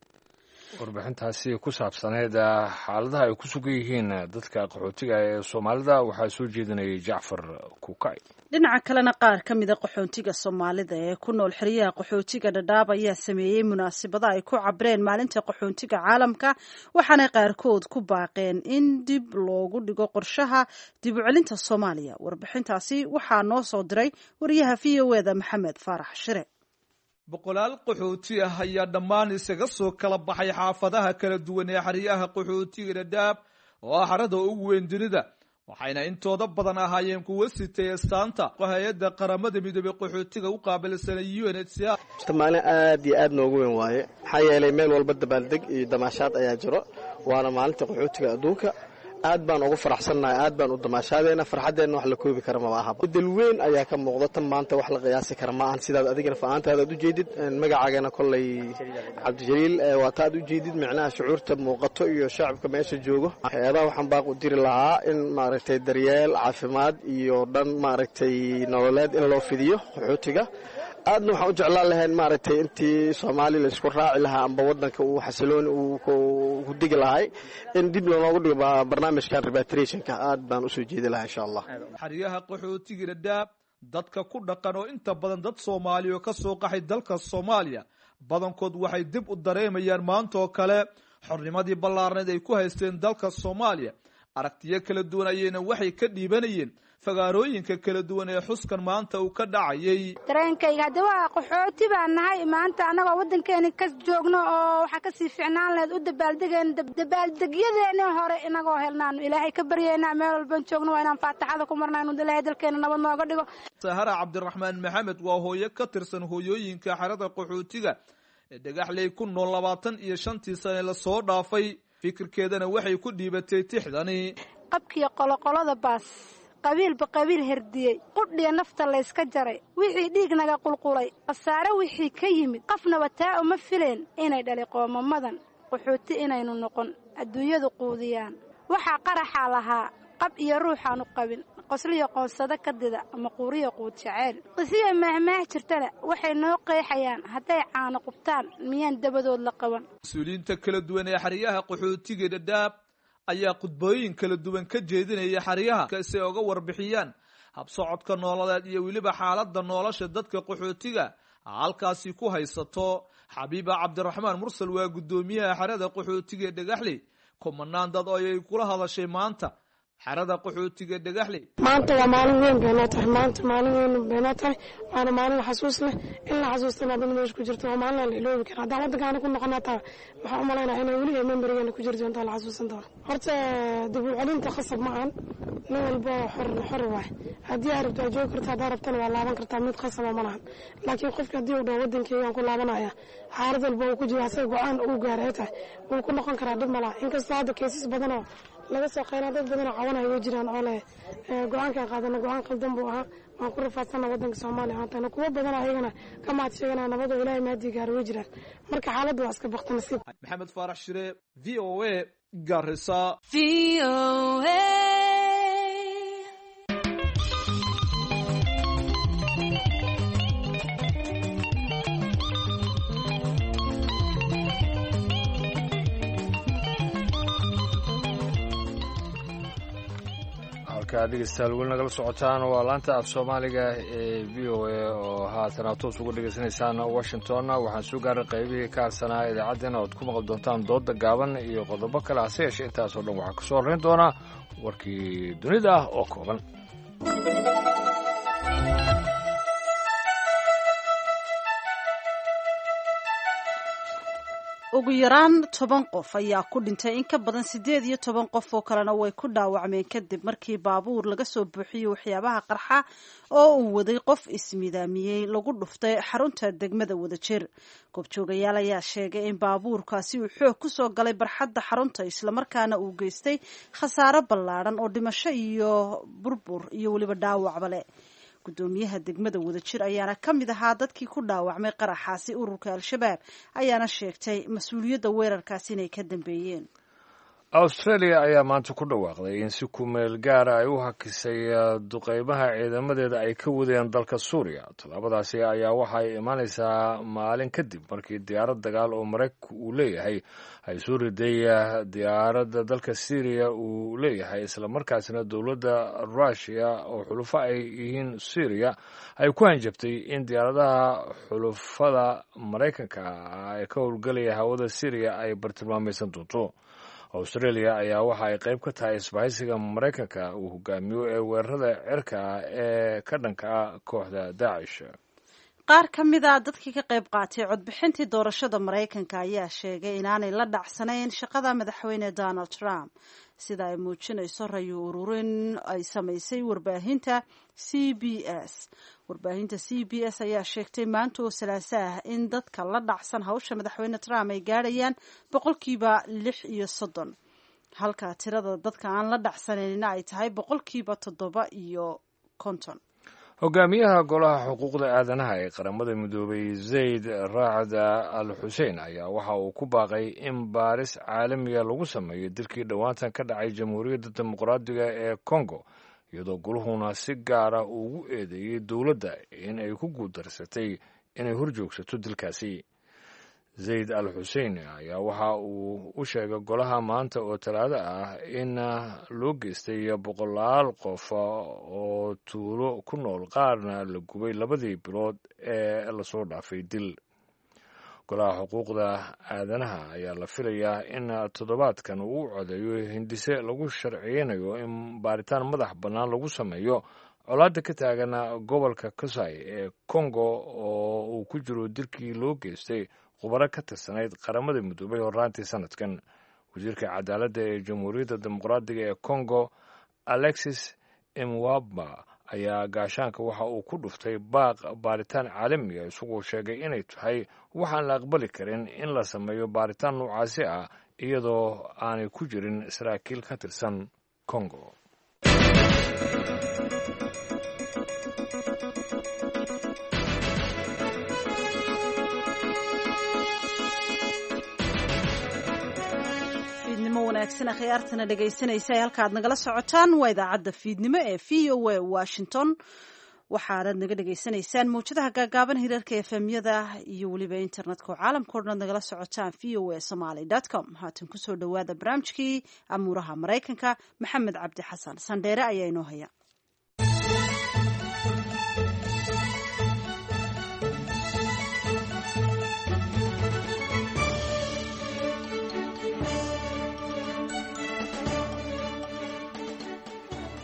warbixintaasi ku saabsaneyd xaaladaha ay ku sugan yihiin dadka qaxootiga ee Soomaalida waxaa soo jeedinayay Jacfar Kukay. dhinaca kalena qaar ka mida qaxootiga Soomaalida ee ku nool xeryaha qaxootiga Dadaab ayaa sameeyey munaasabado ay ku cabreen maalinta qaxootiga caalamka, waxaana qaarkood ku baaqeen in dib loogu dhigo qorshaha dib u celinta Soomaaliya. warbixintaasi waxaa noo soo diray wariyaha VOA Maxamed Faarax Shire. boqolaal qaxooti ah ayaa dhammaan isaga soo kala baxay xaafadaha kala duwan ee xeryaha qaxootiga Dadaab oo ah xerada ugu weyn dunida, waxayna intooda badan ahaayeen kuwa sitay astaanta hay'adda qaramada midoobay qaxootiga u qaabilsan UNHCR. maalin aad iyo aad noogu weyn waaye, maxaa yeelay meel walba dabaaldeg iyo damaashaad ayaa jiro. waana maalinta qaxootiga adduunka. aad baan ugu faraxsannahay, aad baan u damaashaadeena. farxadeena wax la koobi kara maba ahaba. bedel weyn ayaa ka muuqda. tan maanta wax la qiyaasi kara ma ahan. sidaad adigana fa'aantaada aad u jeedid, magacaagana kolley Cabdijaliil waa taad u jeedid, micnaha shucuurta muuqato iyo shacabka meesha joogo. hay-adaha waxaan baaq u diri lahaa in maaragtay daryeel caafimaad iyo dhan maaragtay nololeed in loo fidiyo qaxootiga. aadna waxaan u jeclaan lahayn maaragtay intii Soomaali la isku raaci lahaa amba wadanka uu xasiloon uu ku digi lahay in dib loogu dhigo barnaamijkan repatriationka. aad baan u soo jeedi lahaa insha Allah. xeryaha qaxootiga Dadaab dadka ku dhaqan oo inta badan dad Soomaali oo ka soo qaxay dalka Soomaaliya, badankood waxay dib u dareemayaan maanta oo kale xornimadii ballaarneed ay ku haysteen dalka Soomaaliya. aragtiyo kala duwan ayayna waxay ka dhiibanayeen fagaarooyinka kala duwan ee xuskan maanta uu ka dhacayay. dareenkayga hadda waa qaxooti baan nahay maanta annagoo waddankeena ka joogno oo waxaa kasii fiicnaan lahayd u dabaaldegyadeena hore inagoo helnaanu ilaahay ka baryeynaa. meel walban joogno waa inaan faataxada ku marnaynu ilaahay dalkeena nabad nooga dhigo. Sahara Cabdiraxmaan Maxamed waa hooyo ka tirsan hooyooyinka xerada qaxootiga ee Dhagaxley ku nool 25 sano la soo dhaafay. fikirkeedana waxay ku dhiibatay tixdani. qabkiyo qoloqolada baas qabiilba qabiil herdiyey, qudhiya nafta la iska jaray, wixii dhiig naga qulqulay, khasaare wixii ka yimid, qafnaba taa uma fileen inay dhali qoomamadan qaxooti inaynu noqon adduunyadu quudiyaan. waxaa qaraxa lahaa qab iyo ruuxaanu qabin, qosliyo qoonsada ka dida ama quuriyo quud jaceyl. qisiyo mahmaah jirtana waxay noo qeexayaan hadday caano qubtaan miyaan dabadood la qaban. mas-uuliyiinta kala duwan ee xeryaha qaxootiga Dadaab ayaa khudbooyin kala duwan ka jeedinaya xeryaha si ay uga warbixiyaan habsocodka nololeed iyo weliba xaaladda nolosha dadka qaxootiga halkaasi ku haysato. Xabiiba Cabdiraxmaan Mursal waa guddoomiyaha xerada qaxootiga Dhagaxley. kumanaan dad oo ay kula hadashay maanta xerada qaxootiga Dhagaxley. maanta waa maalin weyn bay noo tahay waana maalin xasuus leh in la xasuustana dad meesha ku jirto waa maalin la iloobi karo haddaan waddankaana ku noqonataa waxaan u malaynayaa inay weli memorigeena ku jirto inta la xasuusan doono horta dib u celinta khasab ma ahan nin walba xor waay haddii aad rabto joog kartaa haddaa rabtana waa laaban kartaa mid khasaba ma lahan laakiin qofka haddii uu dhaho waddankeygaan ku laabanaya xaalad walba uu ku jiro asaga go-aan uu gaaray tahay wuu ku noqon karaa dhib malaha inkastoo hadda keesas badanoo laga soo qaynaa dad badanoo cawanaya way jiraan oo leh go-aankaan qaadana go-aan qaldan buu ahaa waan ku rafaadsana waddanka Soomaaliya maantana kuwa badan ayagana ka mahad sheeganaa nabad oo Ilaahay maadii gaar way jiraan marka xaaladdu waa iska baqta nasiib. Maxamed Faarax Shire VOA Garissa. dhegeystayaal weli nagala socotaan waa laanta af Soomaaliga ee VOA oo haatan toos ugu dhageysanaysaan Washington. waxaan soo gaaray qaybihii ka harsanaa idaacaddeenna ood ku maqli doontaan dooda gaaban iyo qodobo kale hase yeeshee intaasoo dhan waxaa kasoo horreyn doonaa warkii dunida ah oo kooban. ugu yaraan 10 qof ayaa ku dhintay in ka badan 18 qof oo kalena way ku dhaawacmeen kadib markii baabuur laga soo buuxiyey waxyaabaha qarxa oo uu waday qof ismidaamiyey lagu dhuftay xarunta degmada Wadajir. goobjoogayaal ayaa sheegay in baabuurkaasi uu xoog ku soo galay barxadda xarunta isla markaana uu geystay khasaare ballaaran oo dhimasho iyo burbur iyo waliba dhaawacba leh. gudoomiyaha degmada Wadajir ayaana ka mid ahaa dadkii ku dhaawacmay qaraxaasi. ururka Al-Shabaab ayaana sheegtay mas'uuliyadda weerarkaasi inay ka dambeeyeen. Australia ayaa maanta ku dhawaaqday in si ku meel gaar ah ay u hakisay duqeymaha ciidamadeeda ay ka wadeen dalka Suuriya. tallaabadaasi ayaa waxa ay imaanaysaa maalin kadib markii diyaarad dagaal oo Mareykanku uu leeyahay ay soo riday diyaaradda dalka Syria uu leeyahay isla markaasina dowladda Russia oo xulufo ay yihiin Syria ay ku hanjabtay in diyaaradaha xulufada Mareykanka ay ka howlgalaya hawada Syria ay bartilmaamaysan doonto. Australia ayaa waxa ay qayb ka tahay isbahaysiga Mareykanka uu hogaamiyo ee weerarada cirka ee ka dhanka ah kooxda Daesh. qaar ka mid ah dadkii ka qayb qaatay codbixintii doorashada Mareykanka ayaa sheegay inaanay la dhacsanayn shaqada madaxweyne Donald Trump sida ay muujinayso rayo ururin ay samaysay warbaahinta CBS. warbaahinta CBS ayaa sheegtay maanta oo Salaaso ah in dadka la dhacsan hawsha madaxweyne Trump ay gaarayaan 36%, halka tirada dadka aan la dhacsanayn ay tahay 7%. hogaamiyaha golaha xuquuqda aadanaha ee qaramada midoobay Zaid Ra'ad Al Hussein ayaa waxa uu ku baaqay in baaris caalamiya lagu sameeyo dilkii dhowaantan ka dhacay Jamhuuriyadda Dimuqraadiga ee Congo, iyadoo goluhuna si gaar ah ugu eedeeyay dowladda in ay ku guuldarsatay inay horjoogsato dilkaasi. Zaid Al Hussein ayaa waxa uu u sheegay golaha maanta oo Talaado ah in loo geystay 100 qof oo tuulo ku nool qaarna la gubay 2 bilood ee la soo dhaafay dil. golaha xuquuqda aadanaha ayaa la filayaa in toddobaadkan uu codeeyo hindise lagu sharciyeynayo in baaritaan madax bannaan lagu sameeyo colaadda ka taagan gobolka Kasai ee Congo oo uu ku jiro dilkii loo geystay khubaro ka tirsanayd qaramada midoobay horraantii sanadkan. wasiirka cadaaladda ee Jamhuuriyadda Dimuqraadiga ee Congo Alexis Mwamba ayaa gaashaanka waxa uu ku dhuftay baaq baaritaan caalami ah isagoo sheegay inay tahay waxaan la aqbali karin in la sameeyo baaritaan noocaasi ah iyadoo aanay ku jirin saraakiil ka tirsan Congo. wanaagsan akhyaartana dhegaysanaysa halkaad nagala socotaan waa idaacadda fiidnimo ee VOA Washington. waxaanad naga dhegaysanaysaan mawjadaha gaagaaban hirarka efemyada iyo weliba internetka oo caalamka o dhan nagala socotaan voasomali.com. haatan kusoo dhowaada barnaamijkii amuuraha Mareykanka. maxamed cabdi xasan sandheere ayaa inoo haya.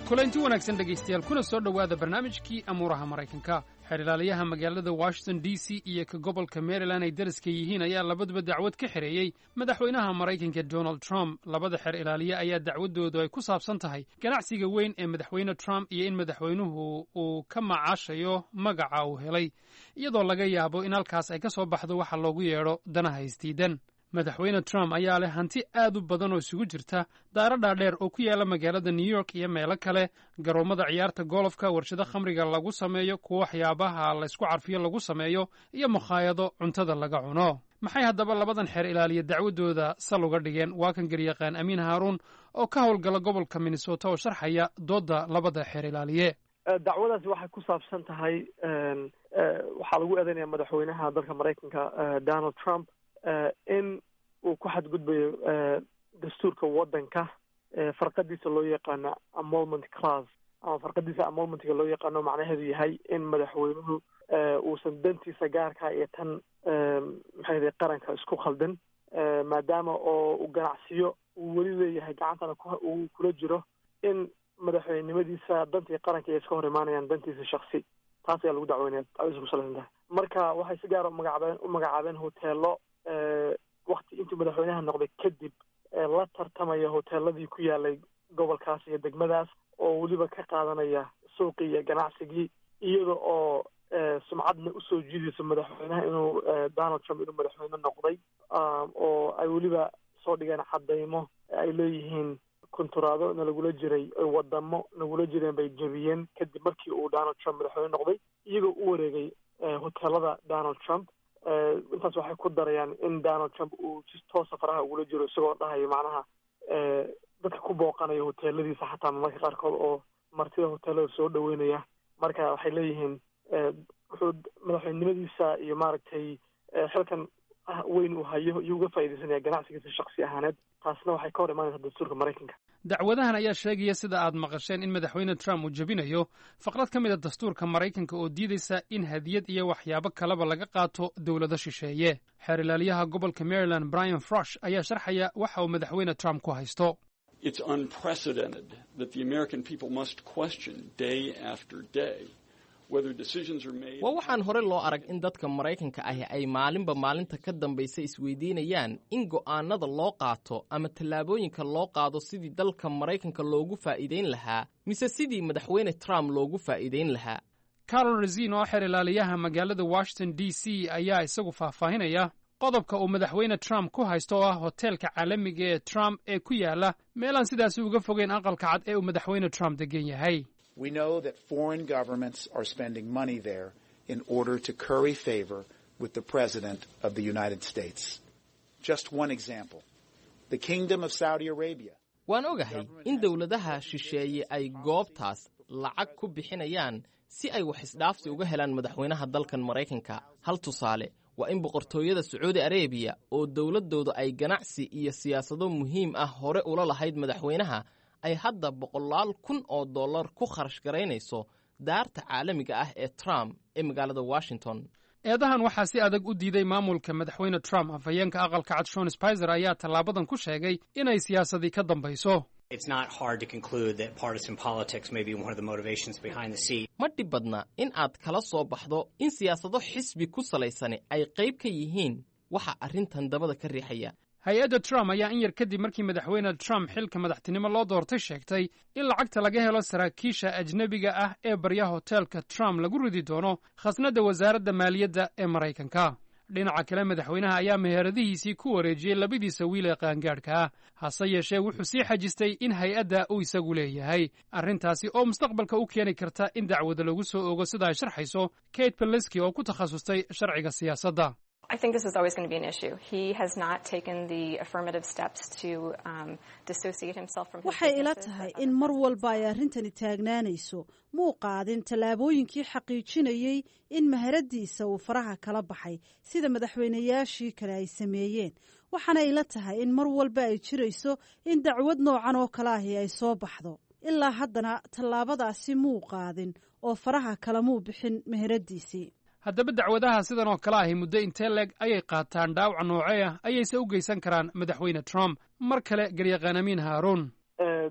kulanti wanaagsan dhegaystayaal kuna soo dhowaada barnaamijkii amuuraha maraykanka xeer ilaaliyaha magaalada washington d c iyo ka gobolka maryland ay dariska yihiin ayaa labaduba dacwad ka xereeyey madaxweynaha maraykanka donald trump labada xeer ilaaliye ayaa dacwaddoodu ay ku saabsan tahay ganacsiga weyn ee madaxweyne trump iyo in madaxweynuhu uu ka macaashayo magaca uu helay iyadoo laga yaabo in halkaas ay ka soo baxdo waxa loogu yeedho danaha isdiidan madaxweyne trump ayaa leh hanti aad u badan oo isugu jirta daaro dhaadheer oo ku yaala magaalada new york iyo meelo kale garoommada ciyaarta golofka warshado khamriga lagu sameeyo kuwo waxyaabaha laysku carfiyo lagu sameeyo iyo makhaayado cuntada laga cuno maxay haddaba labadan xeer ilaaliya dacwaddooda sal uga dhigeen waa kan garyaqaan amiin haaruun oo ka howlgala gobolka minnesota oo sharxaya doodda labada xeer ilaaliye dacwadaasi waxay ku saabsan tahay waxaa lagu eedeynaya madaxweynaha dalka maraykanka donald trump in uu ku xadgudbayo dastuurka waddanka farqadiisa loo yaqaano amolment class ama farqadiisa amolmentga loo yaqaano macnaheedu yahay in madaxweynuhu uusan dantiisa gaarka iyo tan maxay qaranka isku khaldan maadaama oo uu ganacsiyo uu weli leeyahay gacantana uu kula jiro in madaxweynenimadiisa dantii qaranka ay iska hor imaanayaan dantiisa shaksi taas ayaa lagu dacweynaya dacwadiisa ku salaysan tahay marka waxay si gaara u magacaabeen hoteelo wakti intuu madaxweynaha noqday kadib la tartamaya hoteeladii ku yaalay gobolkaas iyo degmadaas oo weliba ka qaadanaya suuqii iyo ganacsigii iyada oo sumcadna usoo jiidayso madaxweynaha inuu donald trump inuu madaxweyne noqday oo ay weliba soo dhigeen cadaymo ay leeyihiin konturaado na lagula jiray wadamo nagula jireen bay jebiyeen kadib markii uu donald trump madaxweyne noqday iyagoo u wareegay hoteelada donald trump intaas waxay ku darayaan in donald trump uu si toosa faraha ugula jiro isagoo dhahayo macnaha dadka ku booqanaya hoteeladiisa xataa marmarka qaarkood oo martida hoteelada soo dhaweynaya marka waxay leeyihiin wuxuu madaxweynenimadiisa iyo maaragtay xilkan weyn uu hayo iyo uga faa'iidaysanaya ganacsigiisa shaksi ahaaneed taasna waxay ka hor imaanaysaa dastuurka maraykanka dacwadahan ayaa sheegaya sida aad maqasheen in madaxweyne trump uu jebinayo faqrad ka mid a dastuurka maraykanka oo diidaysa in hadiyad iyo waxyaabo kaleba laga qaato dowlado shisheeye xeer ilaaliyaha gobolka maryland brian frosh ayaa sharxaya waxa uu madaxweyne trump ku haysto It's unprecedented that the American people must question day after day whether decisions are made. Waa waxaan hore loo arag in dadka Maraykanka ahi ay maalinba maalinta ka dambaysa isweydiinayaan in go'aanada loo qaato ama tallaabooyinka loo qaado sidii dalka Maraykanka loogu faa'iideyn lahaa mise sidii madaxweyne Trump loogu faa'iideyn lahaa. Carol Razin oo xeer ilaaliyaha magaalada Washington DC ayaa isagu faahfaahinaya qodobka uu madaxweyne Trump ku haysto oo ah hoteelka caalamiga ee Trump ee ku yaala meelaan sidaasi uga fogeyn aqalka cad ee uu madaxweyne Trump degan yahay. We know that foreign governments are spending money there in order to curry favor with the President of the United States. Just one example. The Kingdom of Saudi Arabia. Waan ogahay in dawladaha shisheeye ay goobtaas lacag ku bixinayaan si ay wax isdhaafsi uga helaan madaxweynaha dalkan Maraykanka. Hal tusaale waa in boqortooyada Saudi Arabia oo dawladoodu ay ganacsi iyo siyaasado muhiim ah hore ula lahayd madaxweynaha ay hadda $100,000 ku kharash garaynayso daarta caalamiga ah ee Trump ee magaalada Washington. Eedahan waxaa si adag u diiday maamulka madaxweyne Trump. Afhayeenka aqalka cad Sean Spicer ayaa tallaabadan ku sheegay inay siyaasadii ka dambayso. It's not hard to conclude that partisan politics may be one of the motivations behind the seat. Ma dhib badna in aad kala soo baxdo in siyaasado xisbi ku salaysan ay qayb ka yihiin waxa arrintan dabada ka riixaya. hay-adda Trump ayaa in yar kadib markii madaxweyne Trump xilka madaxtinimo loo doortay sheegtay in lacagta laga helo saraakiisha ajnabiga ah ee baryaha hoteelka Trump lagu ridi doono khasnadda wasaaradda maaliyadda ee Maraykanka. dhinaca kale madaxweynaha ayaa meheradihiisii ku wareejiyey labadiisa wiil ee qaangaadhka ah hase yeeshee wuxuu sii xajistay in hay-adda uu isagu leeyahay arrintaasi oo mustaqbalka u keeni karta in dacwada lagu soo ogo sida ay sharxayso Kate Peliski oo ku takhasustay sharciga siyaasadda. I think this is always going to be an issue. He has not taken the affirmative steps to dissociate himself from his waxay ila tahay in mar walba ay arrintani taagnaanayso muu qaadin tallaabooyinkii xaqiijinayay in maharadiisa uu faraha kala baxay sida madaxweynayaashii kale ay sameeyeen waxaana ila tahay in mar walba ay jirayso in dacwad noocan oo kale ahi ay soo baxdo ilaa haddana tallaabadaasi muu qaadin oo faraha kala muu bixin maharadiisii. haddaba dacwadaha sidan oo kale ahi muddo intee leeg ayay qaataan dhaawac noocee ah ayayse u geysan karaan madaxweyne Trump mar kale garyaqaan amiin haaruun.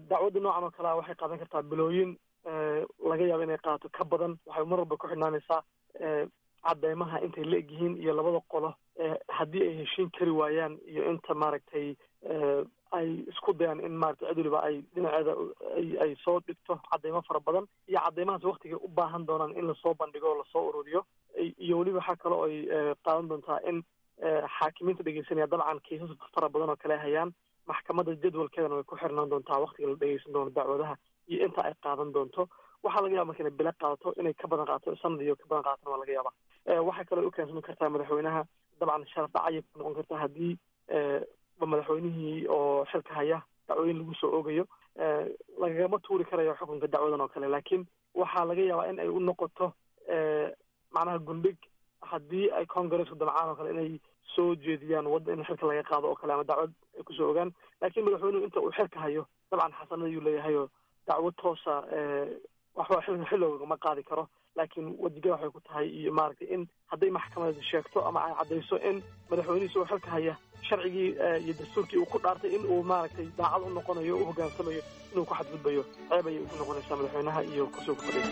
dacwadda noocan oo kale waxay qaadan kartaa bilooyin laga yaabo inay qaato ka badan. waxay mar walba ku xidhnaanaysaa cadeymaha intay la egyihiin iyo labada qolo haddii ay heshiin kari waayaan iyo inta maaragtay ay isku dayaan in maaragtay cid waliba ay dhinaceeda ay soo dhigto cadeymo fara badan iyo cadeymahaas waktigay u baahan doonaan in lasoo bandhigo oo lasoo ururiyo. iyo weliba waxaa kale oo ay qaadan doontaa in xaakimiinta dhegeysanaya dabcan kiisas fara badan oo kale hayaan. maxkamadda jadwalkeedana way ku xirnaan doontaa waktiga la dhegeysan doono dacwadaha iyo inta ay qaadan doonto. waxaa laga yaba marka inay bilo qaadato, inay ka badan qaato, sanad iyo ka badan qaatona waa laga yaaba. waxay kaloo u keensami kartaa madaxweynaha dabcan sharaf dhacayay ku noqon kartaa haddii madaxweynihii oo xilka haya dacwooyin lagu soo oogayo lagagama tuuri karayo xukunka dacwadan oo kale. laakiin waxaa laga yaabaa in ay u noqoto macnaha gundhig haddii ay congaresku damcaan oo kale inay soo jeediyaan wadda in xilka laga qaado oo kale ama dacwad ay kusoo ogaan. laakiin madaxweynuhu inta uu xilka hayo dabcan xasanad ayuu leeyahayo dacwad toosa waxba xilowgama qaadi karo. laakiin wadiga waxay ku tahay iyo maaragtay in hadday maxkamad sheegto ama ay caddayso in madaxweynihiisa uu xilka haya sharcigii iyo dastuurkii uu ku dhaartay in uu maaragtay daacad u noqonayo, u hoggaansamayo, inuu ku xadgudbayo, ceeb ayay ugu noqonaysaa madaxweynaha iyo kursiga ku fadhiya.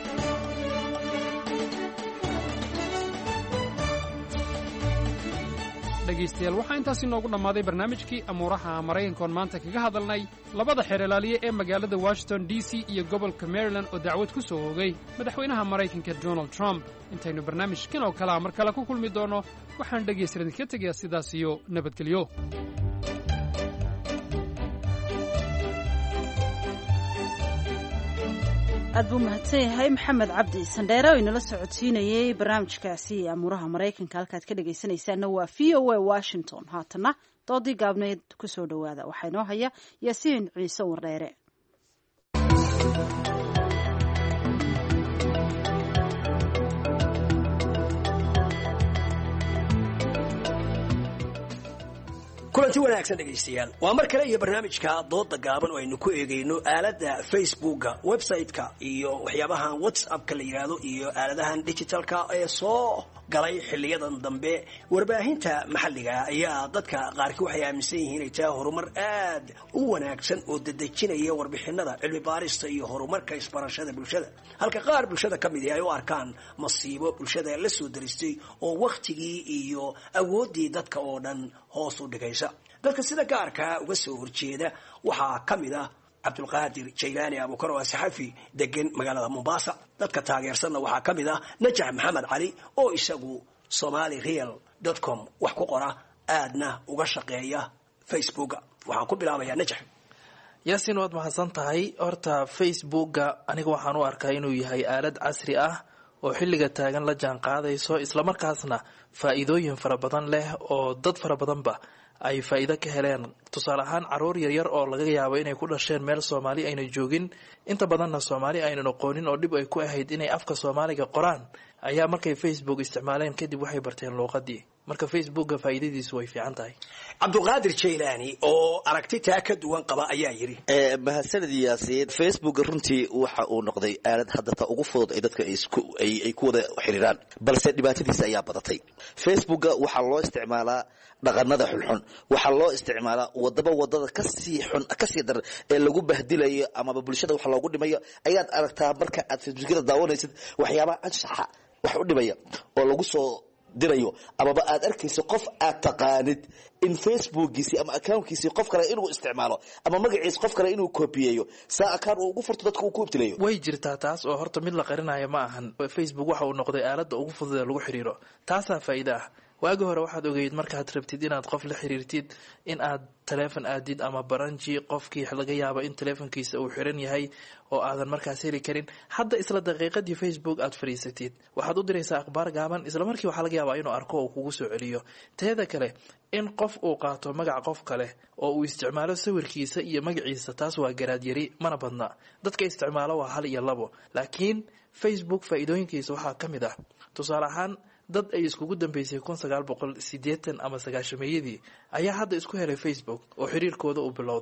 dhegaystayaal waxaa intaasi noogu dhammaaday barnaamijkii amuuraha maraykankoon maanta kaga hadalnay labada xeer ilaaliye ee magaalada washington d c iyo gobolka maryland oo dacwad ku soo oogay madaxweynaha maraykanka donald trump. intaynu barnaamijkan oo kalea mar kale ku kulmi doonno waxaan dhegaystayaal idinka tegayaa sidaas iyo nabadgelyo. aad buu mahadsan yahay maxamed cabdi sandheere oo inala socodsiinayey barnaamijkaasi amuuraha maraykanka. halkaad ka dhegaysanaysaanna waa v o a washington. haatana doodii gaabneed ku soo dhowaada waxaa inoo haya yaasiin ciise wardheere. kulanti wanaagsan dhegaystayaal, waa mar kale iyo barnaamijka dooda gaaban oo aynu ku eegayno aaladda facebooka, website-ka iyo waxyaabahan whatsappka la yidhaahdo iyo aaladahan digitalka ee soo galay xiliyadan dambe. warbaahinta maxalliga ayaa dadka qaarkii waxay aaminsan yihiin inay tahay horumar aad u wanaagsan oo dedejinaya warbixinada, cilmi baarista iyo horumarka isbarashada bulshada, halka qaar bulshada ka mid ay u arkaan masiibo bulshada la soo daristay oo wakhtigii iyo awooddii dadka oo dhan hoos u dhigaysa. dadka sida gaarka uga soo horjeeda waxaa ka mid ah cabdulqaadir jaylaani abukar oo saxafi degan magaalada Mombasa. dadka taageersanna waxaa ka mid ah najax maxamed cali oo isagu somalireal.com wax ku qora aadna uga shaqeeya facebooka. waxaan ku bilaabayaa najax. yaasiin waad mahadsan tahay. horta facebooka aniga waxaan u arkaa inuu yahay aalad casri ah oo xilliga taagan la jaan qaadayso, islamarkaasna faa'iidooyin fara badan leh oo dad fara badanba ay faa'iido ka heleen. tusaale ahaan caruur yaryar oo laga yaabo inay ku dhasheen meel Soomaali ayna joogin, inta badanna Soomaali aynan aqoonin oo dib ay ku ahayd inay afka Soomaaliga qoraan, ayaa markay Facebook isticmaaleen kadib waxay barteen luqadii. marka facebooka faa'iidadiisu way fiican tahay. cabdulqaadir jaylaani oo aragti taa ka duwan qaba ayaa yiri mahadsanid yaasiin. facebook runtii waxa uu noqday aalad hadda ta ugu fudud ee dadka ay ku wada xiriiraan, balse dhibaatadiisa ayaa badatay. facebooka waxaa loo isticmaalaa dhaqanada xunxun, waxaa loo isticmaalaa wadada kasii xun kasii dar ee lagu bahdilayo amaba bulshada wax loogu dhimayo. ayaad aragtaa marka aad facebookada daawanaysid waxyaabaha anshaxa wax u dhimaya oo lagu soo dirayo, amaba aad arkayso qof aad taqaanid in facebookiisi ama accountkiisi qof kale inuu isticmaalo ama magaciisa qof kale inuu kobiyeeyo saa account uu ugu furto dadka uu ku ibtilayo. way jirtaa taas oo horta mid la qarinayo ma ahan. facebook waxa uu noqday aaladda ugu fudud ee lagu xiriiro, taasaa faa'iido ah. waagi hore waxaad ogeyd markaad rabtid inaad qof la xiriirtid in aad taleefon aadid ama baranji qofkii laga yaabo in taleefonkiisa uu xiran yahay oo aadan markaas heli karin. hadda isla daqiiqadii facebook aad fariisatid waxaad u diraysaa akhbaar gaaban, isla markii waxaa laga yaabaa inuu arko oo kugu soo celiyo. teeda kale in qof uu qaato magac qof kale oo uu isticmaalo sawirkiisa iyo magaciisa, taas waa garaad yari, mana badna. dadka isticmaalo waa 1 iyo 2, laakiin facebook faa'iidooyinkiisa waxaa ka mid ah tusaale ahaan dad ay iskugu dambeysay 1980 ama 90meeyadii ayaa hadda isku helay Facebook oo xiriirkooda uu bilowday.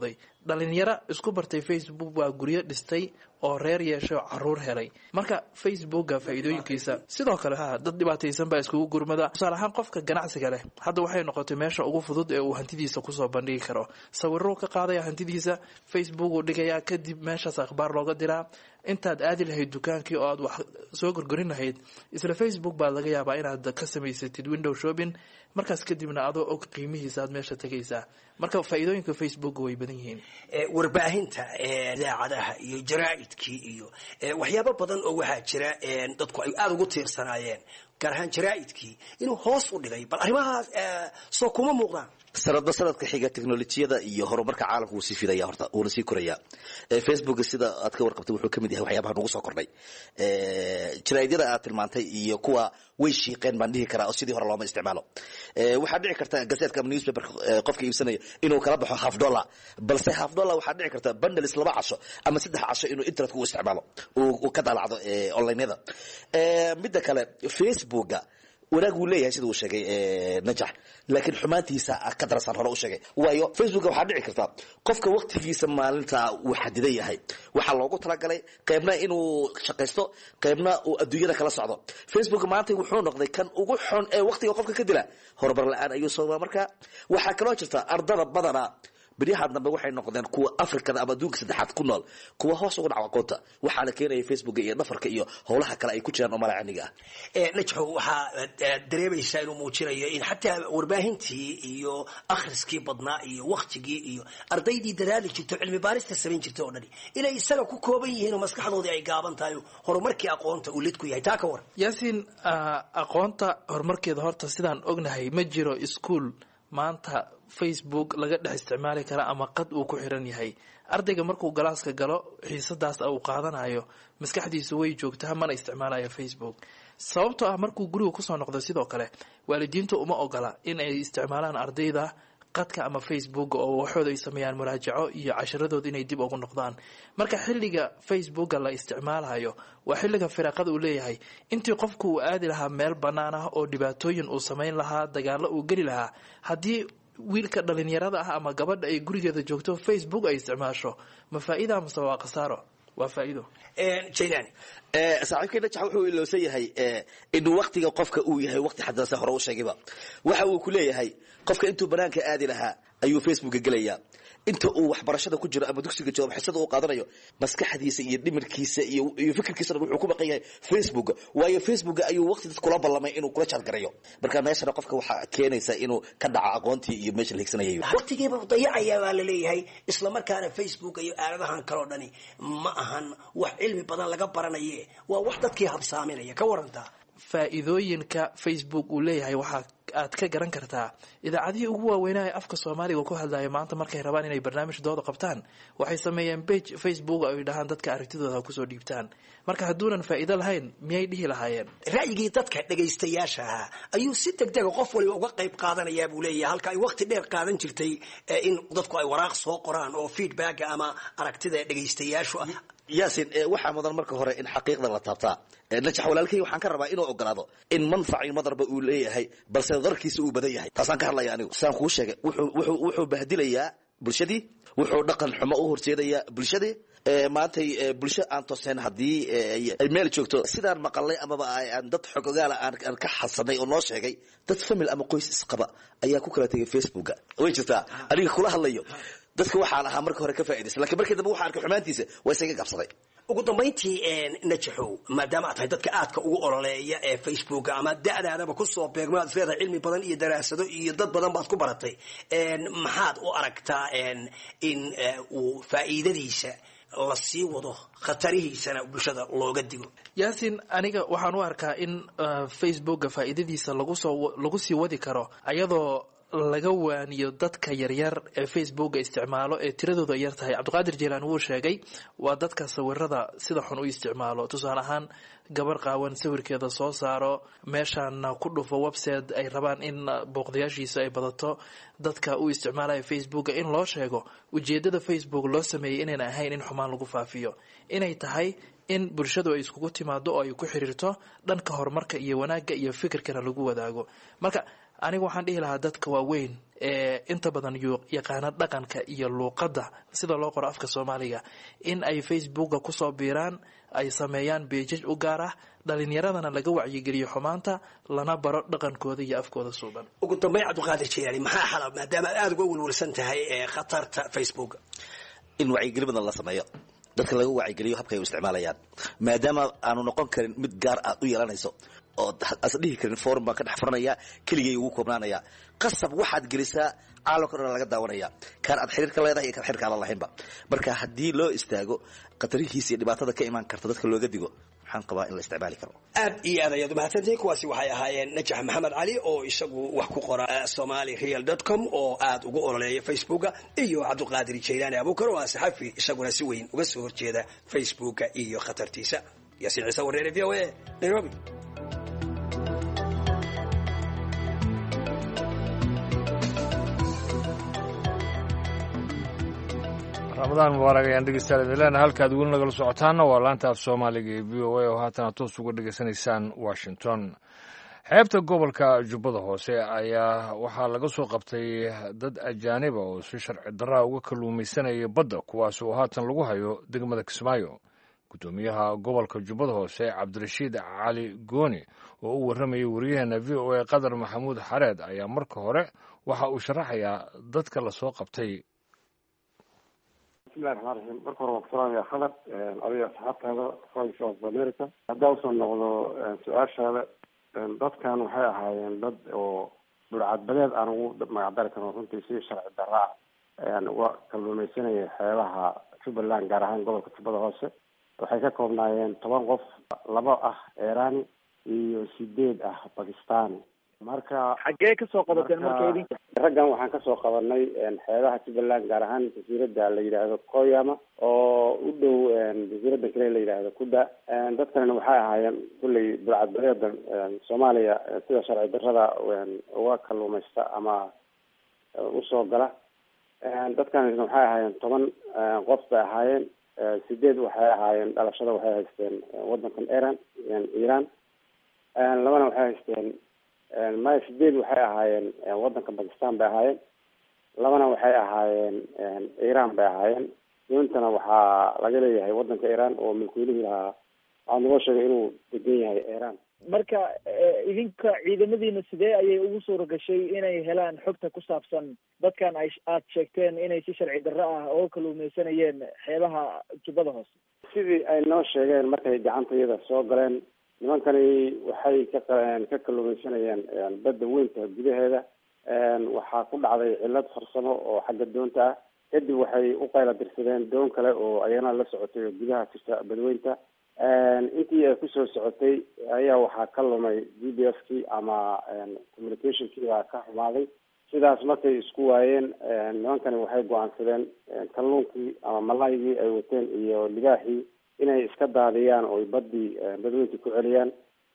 dhalinyaro isku bartay Facebook waa guryo dhistay oo reer yeeshay oo caruur helay. Marka Facebooka faa'iidooyinkiisa sidoo kale dad dhibaataysan baa iskugu gurmada. Tusaale ahaan qofka ganacsiga leh hadda waxay noqotay meesha ugu fudud ee uu hantidiisa ku soo bandhigi karo. Sawirro ka qaadaya hantidiisa Facebook uu dhigaya, kadib meeshaas akhbaar looga diraa. Intaad aadi lahayd dukaankii oo aad wax soo gorgorin lahayd, isla Facebook baa laga yaabaa inaad ka samaysatid window shopping, markaas kadibna adoo og qiimihiisa aad meesha tagaysaa. Marka faa'iidooyinka Facebook way badan yihiin. Warbaahinta idaacadaha iyo jaraa'idkii iyo waxyaabo badan oo waxaa jira dadku ay aad ugu tiirsanaayeen, gaar ahaan jaraa'idkii inuu hoos u dhigay. Bal arrimahaas soo kuma muuqdaan? sanadka xiga teknolojiyada iyo horumarka caalamka wuu sii fidaya, horta wuuna sii koraya. Facebook sida aad ka warqabtay wuxuu kamid yahay waxyaabaha nagu soo kordhay. Jaraa'idyada aad tilmaantay iyo kuwa way shiiqeen baan dhihi karaa oo sidii hore looma isticmaalo. Waxaa dhici karta gazetka ama newspaper qofka iibsanaya inuu kala baxo $50, balse $50 waxaa dhici karta bundles 2 casho ama 3 casho inuu internet ku isticmaalo uu ka dalacdo online-yada. Midda kale Facebooka wanaag uu leeyahay sida uu sheegay Najax, laakiin xumaantiisa ka darasan hore u sheegay. Waayo Facebook waxa dhici karta qofka waqtigiisa maalinta uu xadidan yahay, waxa loogu talagalay qaybna inuu shaqeysto, qaybna uu adduunyada kala socdo. Facebook maanta wuxuu noqday kan ugu xun ee waqtiga qofka ka dila, horumar la'aan ayuu soo markaa. Waxa kale oo jirta ardada badana bariyaha dambe waxay noqdeen kuwa Afrikada ama adduunka saddexaad ku nool, kuwa hoos ugu dhaca aqoonta. Waxa la keenay Facebook iyo dhafarka iyo howlaha kale ay ku jiraan oo malaacaniga Najaxo waxa dareemaysaa inuu muujinayo in xataa warbaahintii iyo akhriskii badnaa iyo waqtigii iyo ardaydii dadaali jirtay cilmi baarista samayn jirtay oo dhan inay isaga ku kooban yihiin oo maskaxdoodii ay gaaban tahay horumarkii aqoonta uu lid ku yahay. Taa ka war Yaasiin, aqoonta horumarkeeda horta sidaan ognahay ma jiro iskuul maanta Facebook laga dhex isticmaali kara ama qad uu ku xiran yahay. Ardayga markuu galaaska galo xiisadaas uu qaadanayo maskaxdiisu way joogtaa, mana isticmaalayo Facebook. Sababtoo ah markuu guriga ku soo noqdo sidoo kale waalidiintu uma ogola in ay isticmaalaan ardayda qadka ama Facebook oo waxooda ay sameeyaan muraajaco iyo casharadooda inay dib ugu noqdaan. Marka xilliga Facebook la isticmaalayo waa xilliga firaaqada uu leeyahay. Intii qofku uu aadi lahaa meel bannaan ah oo dhibaatooyin uu sameyn lahaa, dagaalo uu geli lahaa, haddii wiilka dhalinyarada ah ama gabadha ay gurigeeda joogto Facebook ay isticmaasho, ma faa'iido ama waa khasaaro? Waa faa'iido. Jailani saaxiibkeena Najax wuxuu iloosan yahay in waqtiga qofka uu yahay waqti xaddasa hore u sheegayba. Waxa uu ku leeyahay qofka intuu banaanka aadi lahaa ayuu Facebook galaya. Inta uu waxbarashada ku jiro ama dugsiga joogo xisada uu qaadanayo, maskaxdiisa iyo dhimirkiisa iyo fikirkiisa wuxuu ku baqay Facebook. Waayo Facebook ayuu waqti dad kula ballamay inuu kula char garayo. Marka meeshana qofka waxa keenaysa inuu ka dhaco aqoontii iyo meesha la higsanayay. Waqtigiiba dayacaya waa la leeyahay, isla markaana Facebook iyo aaladahan kale oo dhani ma ahan wax cilmi badan laga baranayo, waa wax dadkii habsaaminaya. Ka waranta faa'iidooyinka Facebook uu leeyahay waxa aad ka garan kartaa idaacadihii ugu waaweynaa ee afka Soomaaliga ku hadlaya maanta markay rabaan inay barnaamijyadooda qabtaan waxay sameeyeen page Facebook ay dhahaan dadka aragtidooda ku soo dhiibtaan. Marka haduunan faa'iido lahayn miyay dhihi lahaayeen? Ra'yigii dadka dhagaystayaasha ayuu si degdeg qof waliba uga qayb qaadanaya buu leeyahay, halka ay waqti dheer qaadan jirtay in dadku ay waraaq soo qoraan oo feedback ama aragtida dhagaystayaashu Yaasin, waxaa mudan marka hore in xaqiiqda la taabtaa. Najax walaalkay waxaan ka rabaa inuu ogolaado in manfac iyo madarba uu leeyahay, balse darkiisa uu badan yahay. Taasaan ka hadlaya anigu. Saan kuu sheegay wuxuu bahdilayaa bulshadii, wuxuu dhaqan xumo u horseedayaa bulshadii. Maantay bulsho aan tooseen haddii ay meel joogto sidaan maqalay amaba aan dad xog ogaala aan ka xasanay oo noo sheegay dad family ama qoys isqaba ayaa ku kala tagay Facebooka. Way jirtaa aniga kula hadlayo dadka waxaan ahaa marka hore ka faa'iideysan, laakiin markii dambe waxa arkay xumaantiisa way isaga qabsaday. ugu dambeyntii Najaxow maadaama aad tahay dadka aadka ugu ololeeya ee Facebook ama da'daadaba ku soo beegmo aad leedahay cilmi badan iyo daraasado iyo dad badan baad ku baratay, maxaad u aragtaa in uu faa'iidadiisa la sii wado khatarihiisana bulshada looga digo? Yaasin, aniga waxaan u arkaa in Facebook faa'iidadiisa lagu sii wadi karo ayadoo laga waaniyo dadka yaryar ee Facebook isticmaalo ee tiradooda yar tahay. Cabdiqaadir Jeelaan wuu sheegay waa dadka sawirada sida xun u isticmaalo. Tusaale ahaan gabar qaawan sawirkeeda soo saaro, meeshaan ku dhufo website ay rabaan in booqdayaashiisa ay badato. Dadka u isticmaalaya Facebook in loo sheego ujeedada Facebook loo sameeyay inayna ahayn in xumaan lagu faafiyo, inay tahay in bulshadu ay iskugu timaado oo ay ku xiriirto dhanka horumarka iyo wanaagga iyo fikirkana lagu wadaago. Marka aniga waxaan dhihi lahaa dadka waaweyn ee inta badan yaqaana dhaqanka iyo luuqadda sida loo qoro afka soomaaliga in ay facebooka kusoo biiraan ay sameeyaan beejaj u gaar ah dhalinyaradana laga wacyigeliyo xumaanta lana baro dhaqankooda iyo afkooda suuban. ugu dambeyn cabdiqaadir jiyaani maxaa xalal maadaama aad uga welwelsan tahay khatarta Facebook in wacyigeli badan la sameeyo dadka laga wacyigeliyo habka ay u isticmaalayaan maadaama aanu noqon karin mid gaar ah u yeelanayso oo as dhihi karin forum baan ka dhex furanaya keligay ugu koobnaanaya qasab waxaad gelisaa caalamka dhan laga daawanaya kan aad xiriirka leedahay iyo kan xiriirka aan lahaynba marka haddii loo istaago qatarihiisa iyo dhibaatada ka imaan karta dadka looga digo waxaan qabaa in la isticmaali karo aad iyo aad ayaad mahadsantihiin kuwaasi waxay ahaayeen najax maxamed cali oo isagu wax ku qora somalireal.com oo aad ugu ololeeya facebooka iyo cabdiqaadir jaylaani abuukar oo saxafi isaguna si weyn uga soo horjeeda facebooka iyo khatartiisa yaasiin ciise wareere VOA Nairobi. ramadaan mubaarak ayaan dhegeystayaal idin leenahay halkaad weli nagala socotaana waa laanta af soomaaliga ee v o a oo haatana toos uga dhegeysanaysaan washington xeebta gobolka jubbada hoose ayaa waxaa laga soo qabtay dad ajaaniba oo si sharci darraa uga kalluumaysanaya badda kuwaas oo haatan lagu hayo degmada kismaayo guddoomiyaha gobolka jubbada hoose cabdirashiid cali gooni oo u warramayay wariyaheena v o a qadar maxamuud xareed ayaa marka hore waxa uu sharaxayaa dadka lasoo qabtay. bismillahi raxmaan raxiim marka hore waan kusalaamaya khalad adiga asxaabtaada voice of america haddaa usoo noqdo su-aashaada dadkan waxay ahaayeen dad oo burcadbadeed aan ugu magacdari karno runtii si sharci darra ayaan uga kalluumaysanayay xeebaha jubbaland gaar ahaan gobolka jubbada hoose waxay ka koobnaayeen 10 qof 2 ah Iirani iyo 8 ah Pakistani marka xagee ka soo qabateen marka idinka raggan waxaan ka soo qabanay xeebaha Jubbaland gaar ahaan jasiiradda la yiraahdo Koyama oo u dhow jasiiradda kale la yiraahdo Kuda dadkan waxay ahaayeen kulli burcadbadeed Soomaaliya sida sharci darrada uga kalluumaysta ama u soo gala dadkan waxay ahaayeen 10 qof bay ahaayeen 8 waxay ahaayeen dhalashada waxay haysteen wadankan Iran labana waxay haysteen ma 8 waxay ahaayeen wadanka Pakistan bay ahaayeen labana waxay ahaayeen Iran bay ahaayeen doontana waxaa laga leeyahay wadanka Iran oo milkiilaha lahaa aan uga sheegay inuu degan yahay Iran marka idinka ciidamadiina sidee ayay ugu soo gashay inay helaan xogta ku saabsan dadkan aad sheegteen inay si sharci darro ah oo kalluumaysanayeen xeebaha jubbada hoose sidii ay noo sheegeen markay gacantayada soo galeen nimankani waxay ka kalluumaysanayeen badda weynta gudaheeda waxaa ku dhacday cillad farsamo oo xagga doonta ah kadib waxay u qayla dirsadeen doon kale oo ayana la socotay oo gudaha jirta badweynta intii ay kusoo socotay ayaa waxaa ka lumay GPS-kii ama communication-kii baa ka xumaaday sidaas markay isku waayeen nimankani waxay go-aansadeen kalluunkii ama malaygii ay wateen iyo libaaxii inay iska daadiyaan oo badweyntii ku celiyaan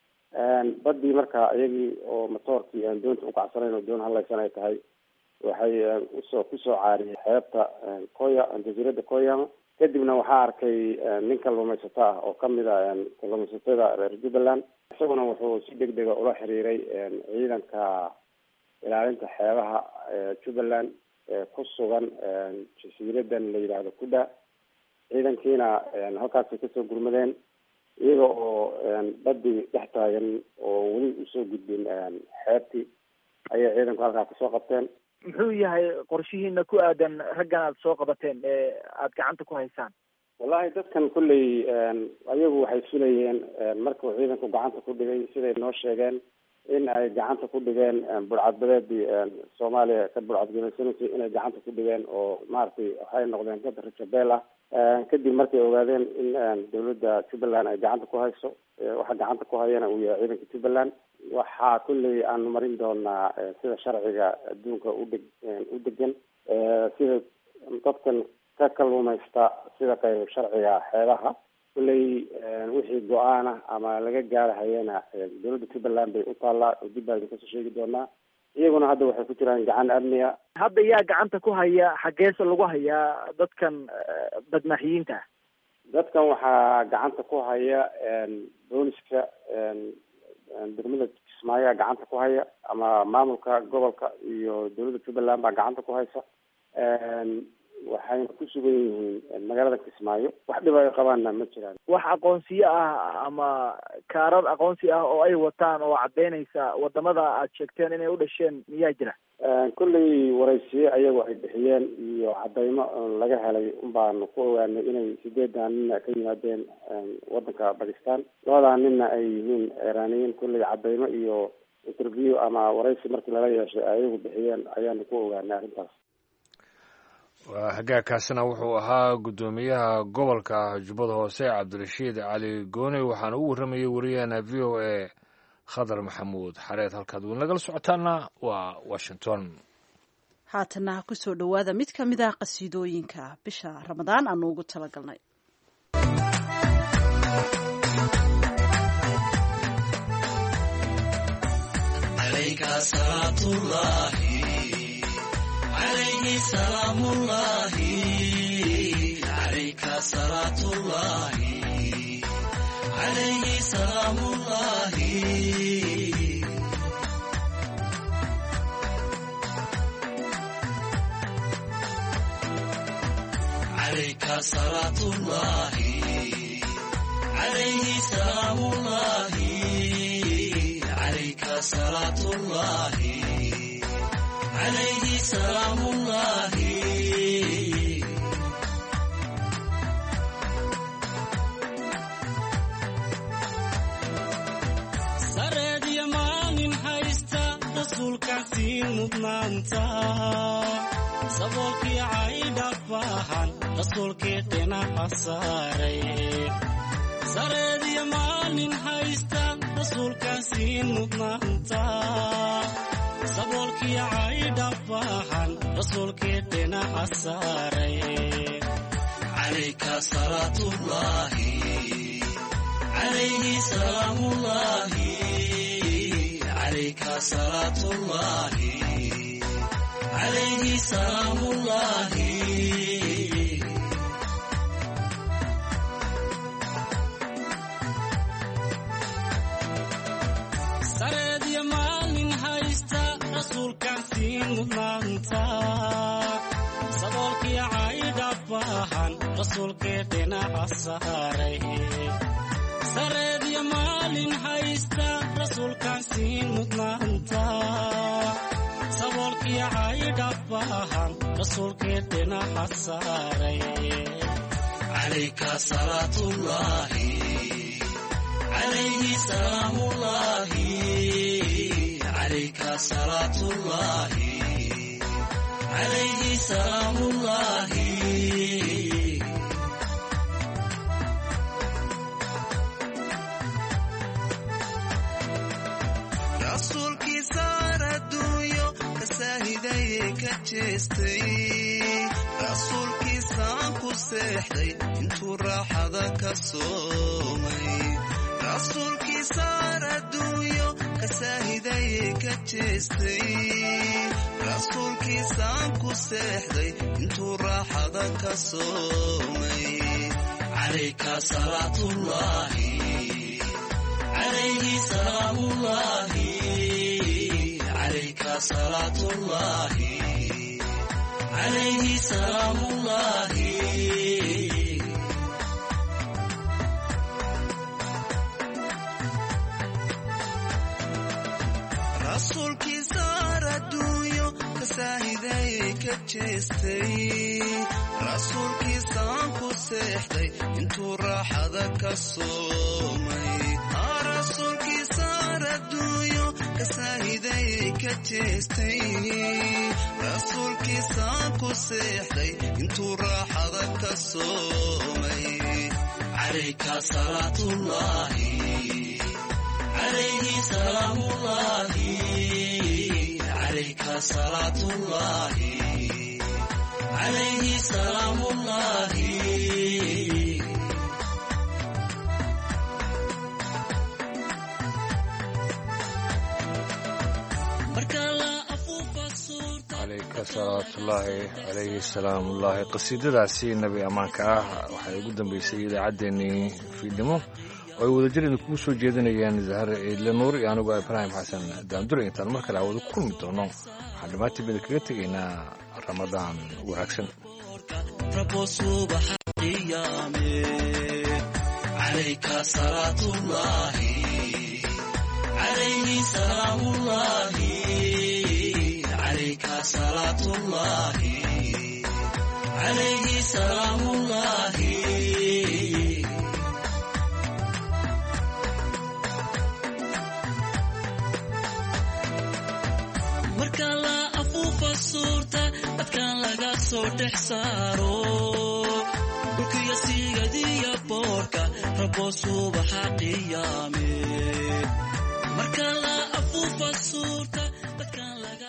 badii marka iyagii oo matoorkii aan doonta ukacsanayn oo doon halaysan ay tahay waxay kusoo caariyay xeebta jasiiradda Koyama kadibna waxaa arkay nin kalluumaysato ah oo kamid ah kalluumaysatada reer Jubbaland isaguna wuxuu si degdeg ah ula xiriiray ciidanka ilaalinta xeebaha Jubbaland ku sugan jasiiradan la yiraahdo Kuda ciidankiina halkaasay kasoo gurmadeen iyaga oo badii dhex taagan oo weli usoo gudbin xeebtii ayay ciidanku halkaa kasoo qabteen muxuu yahay qorshihiina ku aadan raggan aad soo qabateen ee aad gacanta ku haysaan wallahi dadkan kulley ayagu waxay filayeen markuu ciidanku gacanta ku dhigay siday noo sheegeen in ay gacanta ku dhigeen burcadbadeedii Soomaaliya ka burcadgalaysanaysay inay gacanta ku dhigeen oo maaragtay waxay noqdeen dad rajabeel ah kadib markay ogaadeen in dawladda Jubbaland ay gacanta ku hayso waxa gacanta ku hayana uu yahay ciidanka Jubbaland waxaa kulley aanu marin doonaa sida sharciga adduunka u degan sida dadkan ka kalluumaysta sida qayb sharciga xeebaha kulley wixii go-aan ah ama laga gaarahayana dawladda Jubbaland bay u taallaa oo dib baan kasoo sheegi doonaa iyaguna hadda waxay ku jiraan gacan amniga hadda yaa gacanta ku haya xageesa lagu hayaa dadkan badmaaxiyiinta dadkan waxaa gacanta ku haya booliska degmada kismaayaa gacanta ku haya ama maamulka gobolka iyo dowladda jubbaland baa gacanta ku haysa waxayna ku sugan yihiin magaalada kismaayo wax dhib ay qabaanna ma jiraan. wax aqoonsiyo ah ama kaarar aqoonsi ah oo ay wataan oo caddeynaysa wadamada aad sheegteen inay u dhasheen miyaa jira? kolley waraysiye ayagu ay bixiyeen iyo cadaymo laga helay unbaanu ku ogaanay inay 8 nina ka yimaadeen wadanka Pakistan, 2 nina ay yihiin Iraniyiin. kolley cadaymo iyo interview ama waraysi markii lala yeeshay ayagu bixiyeen ayaanu ku ogaanay arrintaas. hagaagkaasina wuxuu ahaa guddoomiyaha gobolka Jubbada Hoose Cabdirashiid Cali Gooni, waxaana u waramayay wariyaheena VOA khadar maxamuud xareed. halkaad weyn lagala socotaana waa Washington. haatana ku soo dhowaada mid ka mid ah qasiidooyinka bisha Ramadaan aanu ugu talagalnay. alayka salaatullahi alayhi salaamullahi alayka salaatullahi alayhi salaamullahi alayka salaatullahi alayhi salaamullahi alayka salaatullahi alayhi salaamullahi sareediya maalin haysta rasuulkaasii mudnaanta saboolkii caydhafahan rasuulkii dhinaca saaray sareediya maalin haysta rasuulkaasii mudnaanta saboolkii caydhafahan rasuulkii dhinaca saaray alayka salaatullahi alayhi salaamullahi alayka salaatullahi alayhi salaamullahi sareediya maalin haysta rasuulkaasii mudnaanta saboolkii caydhafahan rasuulkii dhinaca saaray sareediya maalin haysta rasuulkaasii mudnaanta saboolkii caydhafahan rasuulkii dhinaca saaray alayka salaatullahi alayhi salaamullahi alayka salaatullahi alayhi salaamullahi rasuulkii saar adduunyo ka saahidaye ka jeestay rasuulkii saan ku seexday intuu raaxada ka soomay rasuulkii saar adduunyo ka saahidaye ka jeestay rasuulkii saan ku seexday intuu raaxada ka soomay alayka salaatullahi alayhi salaamullahi alayka salaatullahi alayhi salaamullahi rasuulkii saar adduunyo ka saahidaye ka jeestay rasuulkii saan ku seexday intuu raaxada ka soomay rasuulkii saar adduunyo ka saahidaye ka jeestay rasuulkii saan ku seexday intuu raaxada ka soomay alayka salaatullahi alayhi salaamullahi alayka salaatullahi alayhi salaamullahi alayka salaatullaahi alayhi salaamullaahi qasiidadaasi nabi ammaanka ah waxay ugu dambeysay idaacaddeenii fiidnimo oo ay wadajirada kugu soo jeedinayaan zahar ciidle nuur iyo anigoo ibraahim xasan daandure intaan mar kale hawada kulmi doono waxaan dhammaantii bada kaga tegaynaa ramadaan wanaagsan رب صبح قيامه عليك صلاة الله عليه سلام الله عليك صلاة الله عليه سلام الله marka la afuufa suurta dadkan laga soo dhex saaro dhulkiya sigadiya boorka rabo subaxa qiyaame marka la afuufa suurta dadkan laga